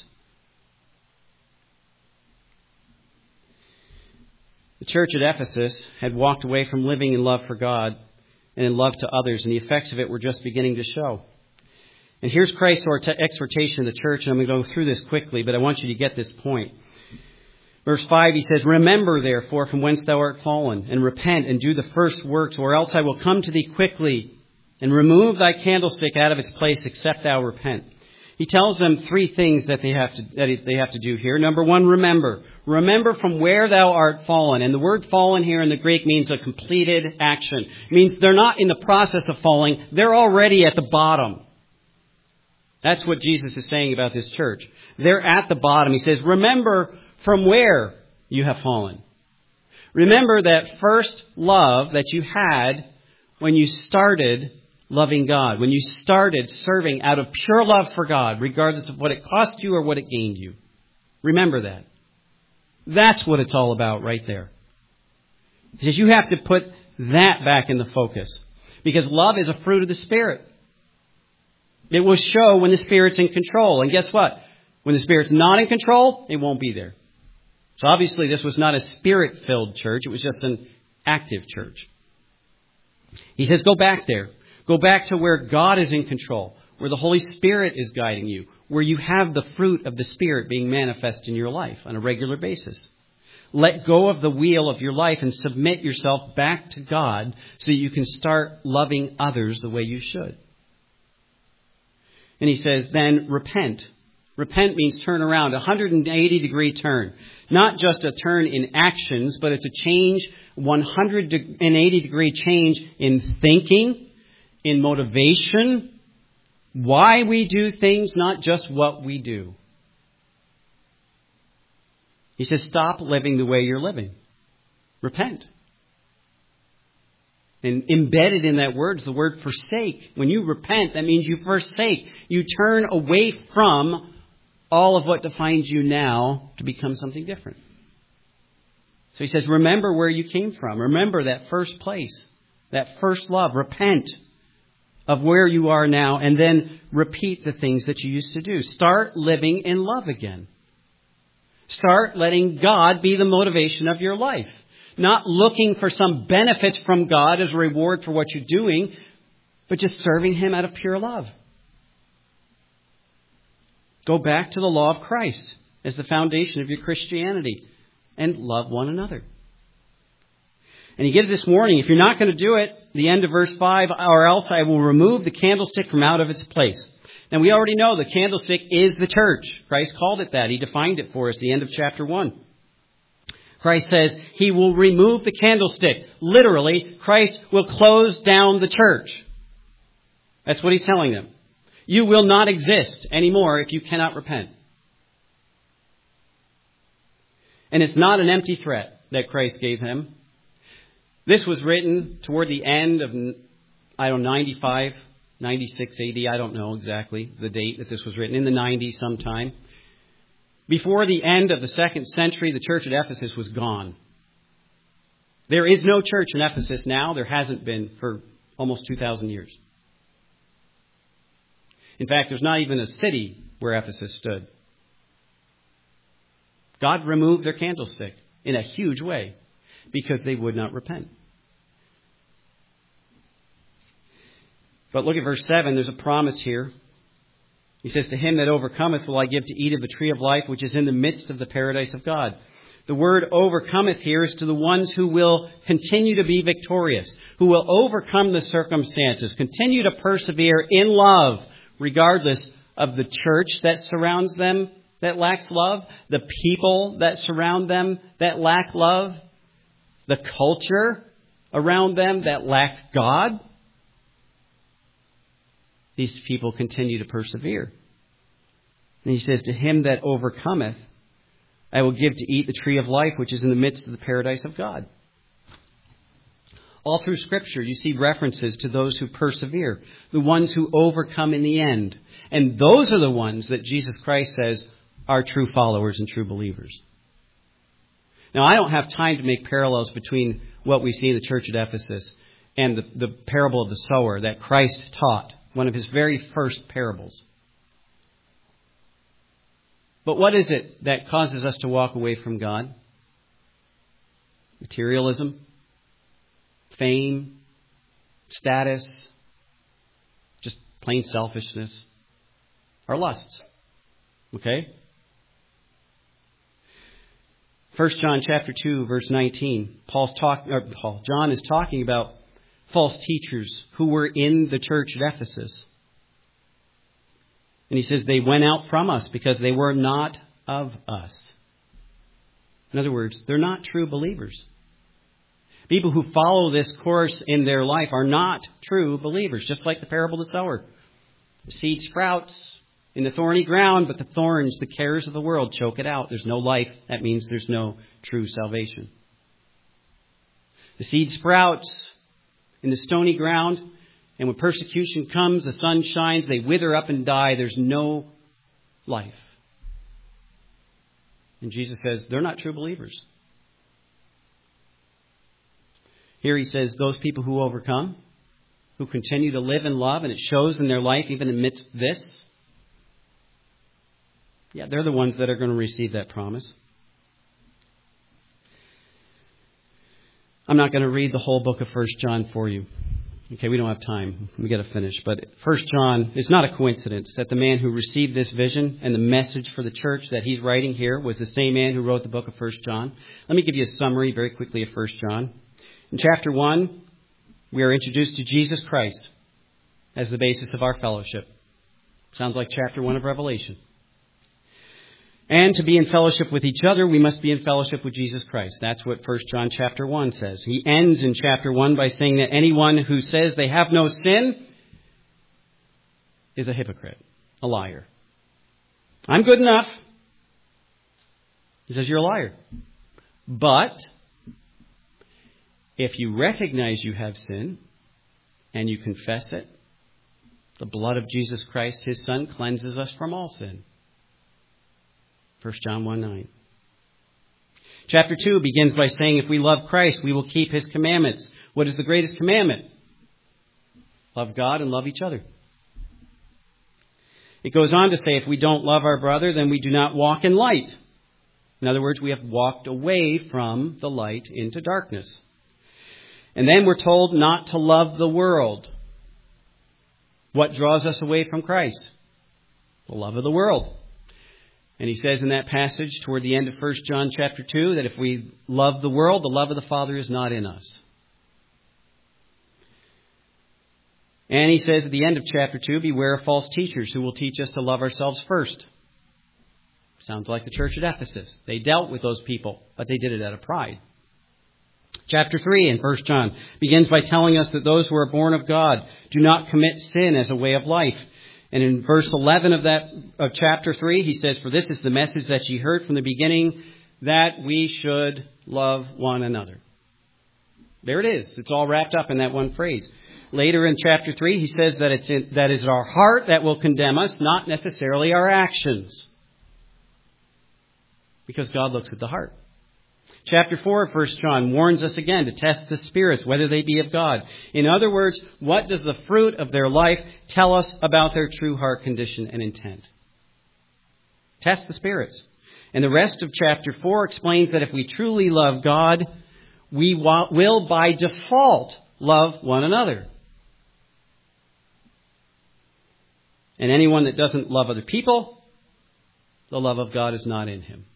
The church at Ephesus had walked away from living in love for God and in love to others, and the effects of it were just beginning to show. And here's Christ's exhortation to the church, and I'm going to go through this quickly, but I want you to get this point. Verse five, He says, Remember, therefore, from whence thou art fallen, and repent, and do the first works, or else I will come to thee quickly, and remove thy candlestick out of its place, except thou repent. He tells them three things that they have to that they have to do here. Number one, remember. Remember from where thou art fallen. And the word fallen here in the Greek means a completed action. It means they're not in the process of falling. They're already at the bottom. That's what Jesus is saying about this church. They're at the bottom. He says, remember from where you have fallen. Remember that first love that you had when you started loving God, when you started serving out of pure love for God, regardless of what it cost you or what it gained you. Remember that. That's what it's all about right there. He says you have to put that back in the focus, because love is a fruit of the Spirit. It will show when the Spirit's in control. And guess what? When the Spirit's not in control, it won't be there. So obviously this was not a Spirit-filled church. It was just an active church. He says go back there. Go back to where God is in control, where the Holy Spirit is guiding you, where you have the fruit of the Spirit being manifest in your life on a regular basis. Let go of the wheel of your life and submit yourself back to God so that you can start loving others the way you should. And he says, then repent. Repent means turn around, a one hundred eighty degree turn. Not just a turn in actions, but it's a change, one hundred eighty degree change in thinking, in motivation, why we do things, not just what we do. He says, stop living the way you're living. Repent. And embedded in that word is the word forsake. When you repent, that means you forsake. You turn away from all of what defines you now to become something different. So he says, remember where you came from. Remember that first place, that first love. Repent of where you are now and then repeat the things that you used to do. Start living in love again. Start letting God be the motivation of your life. Not looking for some benefits from God as a reward for what you're doing, but just serving Him out of pure love. Go back to the law of Christ as the foundation of your Christianity and love one another. And he gives this warning, if you're not going to do it, the end of verse five, or else I will remove the candlestick from out of its place. Now we already know the candlestick is the church. Christ called it that. He defined it for us at the end of chapter one. Christ says He will remove the candlestick. Literally, Christ will close down the church. That's what He's telling them. You will not exist anymore if you cannot repent. And it's not an empty threat that Christ gave him. This was written toward the end of, I don't know, ninety-five, ninety-six A D. I don't know exactly the date that this was written. In the nineties sometime. Before the end of the second century, the church at Ephesus was gone. There is no church in Ephesus now. There hasn't been for almost two thousand years. In fact, there's not even a city where Ephesus stood. God removed their candlestick in a huge way because they would not repent. But look at verse seven. There's a promise here. He says, to him that overcometh will I give to eat of the tree of life, which is in the midst of the paradise of God. The word overcometh here is to the ones who will continue to be victorious, who will overcome the circumstances, continue to persevere in love, regardless of the church that surrounds them that lacks love, the people that surround them that lack love, the culture around them that lack God. These people continue to persevere. And he says, to him that overcometh, I will give to eat the tree of life, which is in the midst of the paradise of God. All through Scripture, you see references to those who persevere, the ones who overcome in the end. And those are the ones that Jesus Christ says are true followers and true believers. Now, I don't have time to make parallels between what we see in the church at Ephesus and the, the parable of the sower that Christ taught, one of his very first parables. But what is it that causes us to walk away from God? Materialism, fame, status, just plain selfishness, our lusts. Okay? First John chapter two, verse nineteen. Paul's talk, or Paul, John is talking about false teachers who were in the church at Ephesus. And he says they went out from us because they were not of us. In other words, they're not true believers. People who follow this course in their life are not true believers, just like the parable of the sower. The seed sprouts in the thorny ground, but the thorns, the cares of the world, choke it out. There's no life. That means there's no true salvation. The seed sprouts in the stony ground, and when persecution comes, the sun shines, they wither up and die. There's no life. And Jesus says they're not true believers. Here he says those people who overcome, who continue to live in love, and it shows in their life even amidst this. Yeah, they're the ones that are going to receive that promise. I'm not going to read the whole book of First John for you. Okay, we don't have time. We got to finish. But First John is not a coincidence that the man who received this vision and the message for the church that he's writing here was the same man who wrote the book of First John. Let me give you a summary very quickly of First John. In chapter one, we are introduced to Jesus Christ as the basis of our fellowship. Sounds like chapter one of Revelation. And to be in fellowship with each other, we must be in fellowship with Jesus Christ. That's what First John chapter one says. He ends in chapter one by saying that anyone who says they have no sin is a hypocrite, a liar. I'm good enough. He says you're a liar. But if you recognize you have sin and you confess it, the blood of Jesus Christ, his Son, cleanses us from all sin. First John one nine. Chapter two begins by saying if we love Christ, we will keep his commandments. What is the greatest commandment? Love God and love each other. It goes on to say if we don't love our brother, then we do not walk in light. In other words, we have walked away from the light into darkness. And then we're told not to love the world. What draws us away from Christ? The love of the world. And he says in that passage toward the end of First John chapter two that if we love the world, the love of the Father is not in us. And he says at the end of chapter two, beware of false teachers who will teach us to love ourselves first. Sounds like the church at Ephesus. They dealt with those people, but they did it out of pride. Chapter three in First John begins by telling us that those who are born of God do not commit sin as a way of life. And in verse eleven of that of chapter three, he says, for this is the message that ye heard from the beginning, that we should love one another. There it is. It's all wrapped up in that one phrase. Later in chapter three, he says that it's in, that is our heart that will condemn us, not necessarily our actions. Because God looks at the heart. Chapter four of First John warns us again to test the spirits, whether they be of God. In other words, what does the fruit of their life tell us about their true heart condition and intent? Test the spirits. And the rest of chapter four explains that if we truly love God, we will by default love one another. And anyone that doesn't love other people, the love of God is not in him.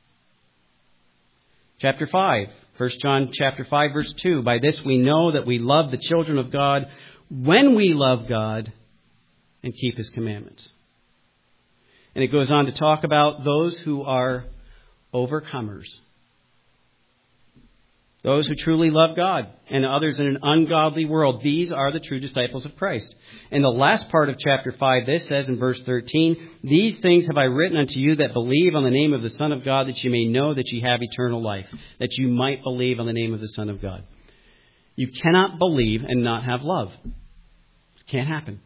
Chapter five, First John chapter five, verse two. By this we know that we love the children of God when we love God and keep his commandments. And it goes on to talk about those who are overcomers. Those who truly love God and others in an ungodly world. These are the true disciples of Christ. In the last part of chapter five, this says in verse thirteen, these things have I written unto you that believe on the name of the Son of God, that you may know that you have eternal life, that you might believe on the name of the Son of God. You cannot believe and not have love. It can't happen.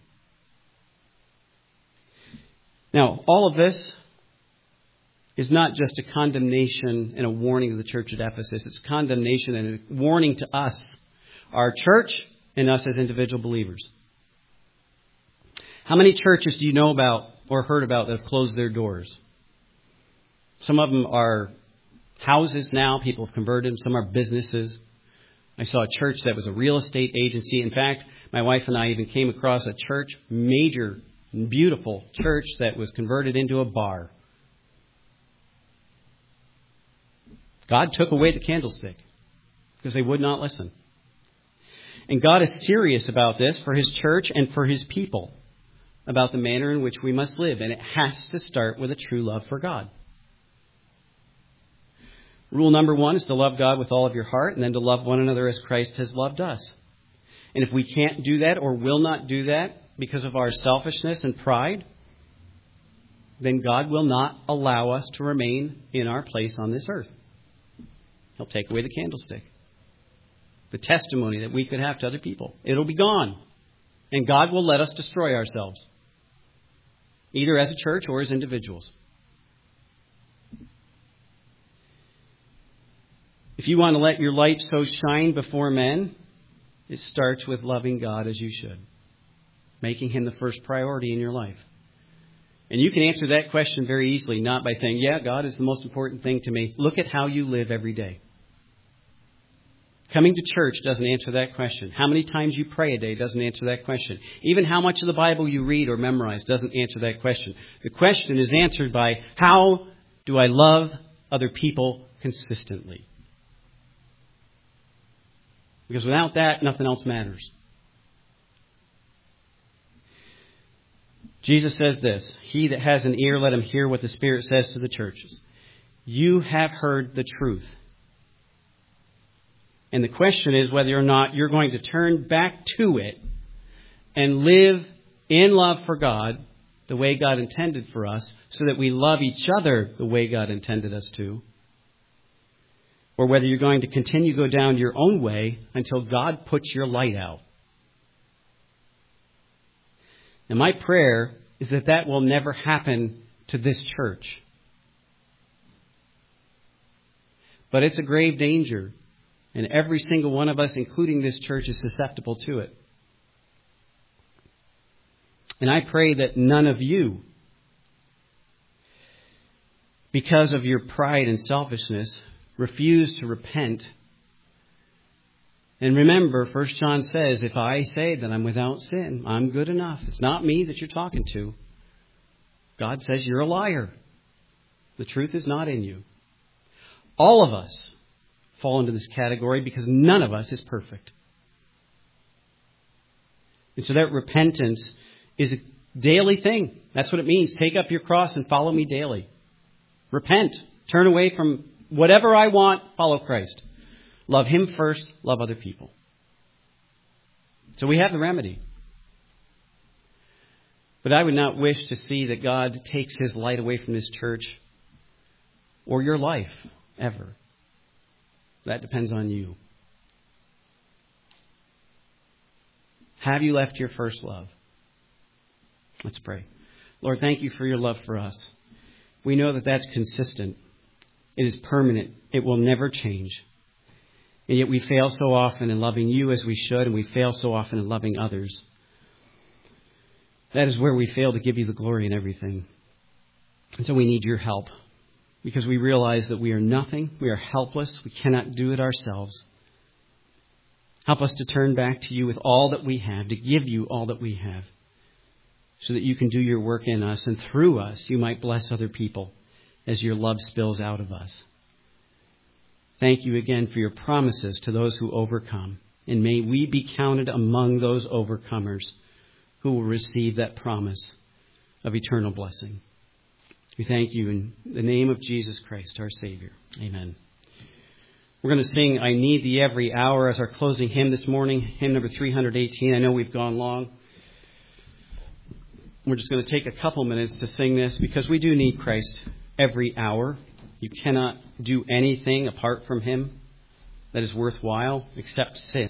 Now, all of this is not just a condemnation and a warning to the church at Ephesus. It's condemnation and a warning to us, our church, and us as individual believers. How many churches do you know about or heard about that have closed their doors? Some of them are houses now. People have converted them. Some are businesses. I saw a church that was a real estate agency. In fact, my wife and I even came across a church, major, beautiful church that was converted into a bar. God took away the candlestick because they would not listen. And God is serious about this for his church and for his people, about the manner in which we must live. And it has to start with a true love for God. Rule number one is to love God with all of your heart, and then to love one another as Christ has loved us. And if we can't do that or will not do that because of our selfishness and pride, then God will not allow us to remain in our place on this earth. He'll take away the candlestick. The testimony that we could have to other people. It'll be gone. And God will let us destroy ourselves. Either as a church or as individuals. If you want to let your light so shine before men, it starts with loving God as you should. Making him the first priority in your life. And you can answer that question very easily, not by saying, yeah, God is the most important thing to me. Look at how you live every day. Coming to church doesn't answer that question. How many times you pray a day doesn't answer that question. Even how much of the Bible you read or memorize doesn't answer that question. The question is answered by, how do I love other people consistently? Because without that, nothing else matters. Jesus says this, he that has an ear, let him hear what the Spirit says to the churches. You have heard the truth. And the question is whether or not you're going to turn back to it and live in love for God the way God intended for us, so that we love each other the way God intended us to. Or whether you're going to continue to go down your own way until God puts your light out. And my prayer is that that will never happen to this church. But it's a grave danger. And every single one of us, including this church, is susceptible to it. And I pray that none of you, because of your pride and selfishness, refuse to repent. And remember, First John says, if I say that I'm without sin, I'm good enough. It's not me that you're talking to. God says you're a liar. The truth is not in you. All of us fall into this category because none of us is perfect. And so that repentance is a daily thing. That's what it means. Take up your cross and follow me daily. Repent. Turn away from whatever I want. Follow Christ. Love Him first. Love other people. So we have the remedy. But I would not wish to see that God takes His light away from this church or your life ever. That depends on you. Have you left your first love? Let's pray. Lord, thank you for your love for us. We know that that's consistent. It is permanent. It will never change. And yet we fail so often in loving you as we should, and we fail so often in loving others. That is where we fail to give you the glory in everything. And so we need your help, because we realize that we are nothing. We are helpless. We cannot do it ourselves. Help us to turn back to you with all that we have, to give you all that we have, so that you can do your work in us, and through us you might bless other people as your love spills out of us. Thank you again for your promises to those who overcome. And may we be counted among those overcomers who will receive that promise of eternal blessing. We thank you in the name of Jesus Christ, our Savior. Amen. We're going to sing I Need Thee Every Hour as our closing hymn this morning, hymn number three eighteen. I know we've gone long. We're just going to take a couple minutes to sing this, because we do need Christ every hour. You cannot do anything apart from Him that is worthwhile except sin.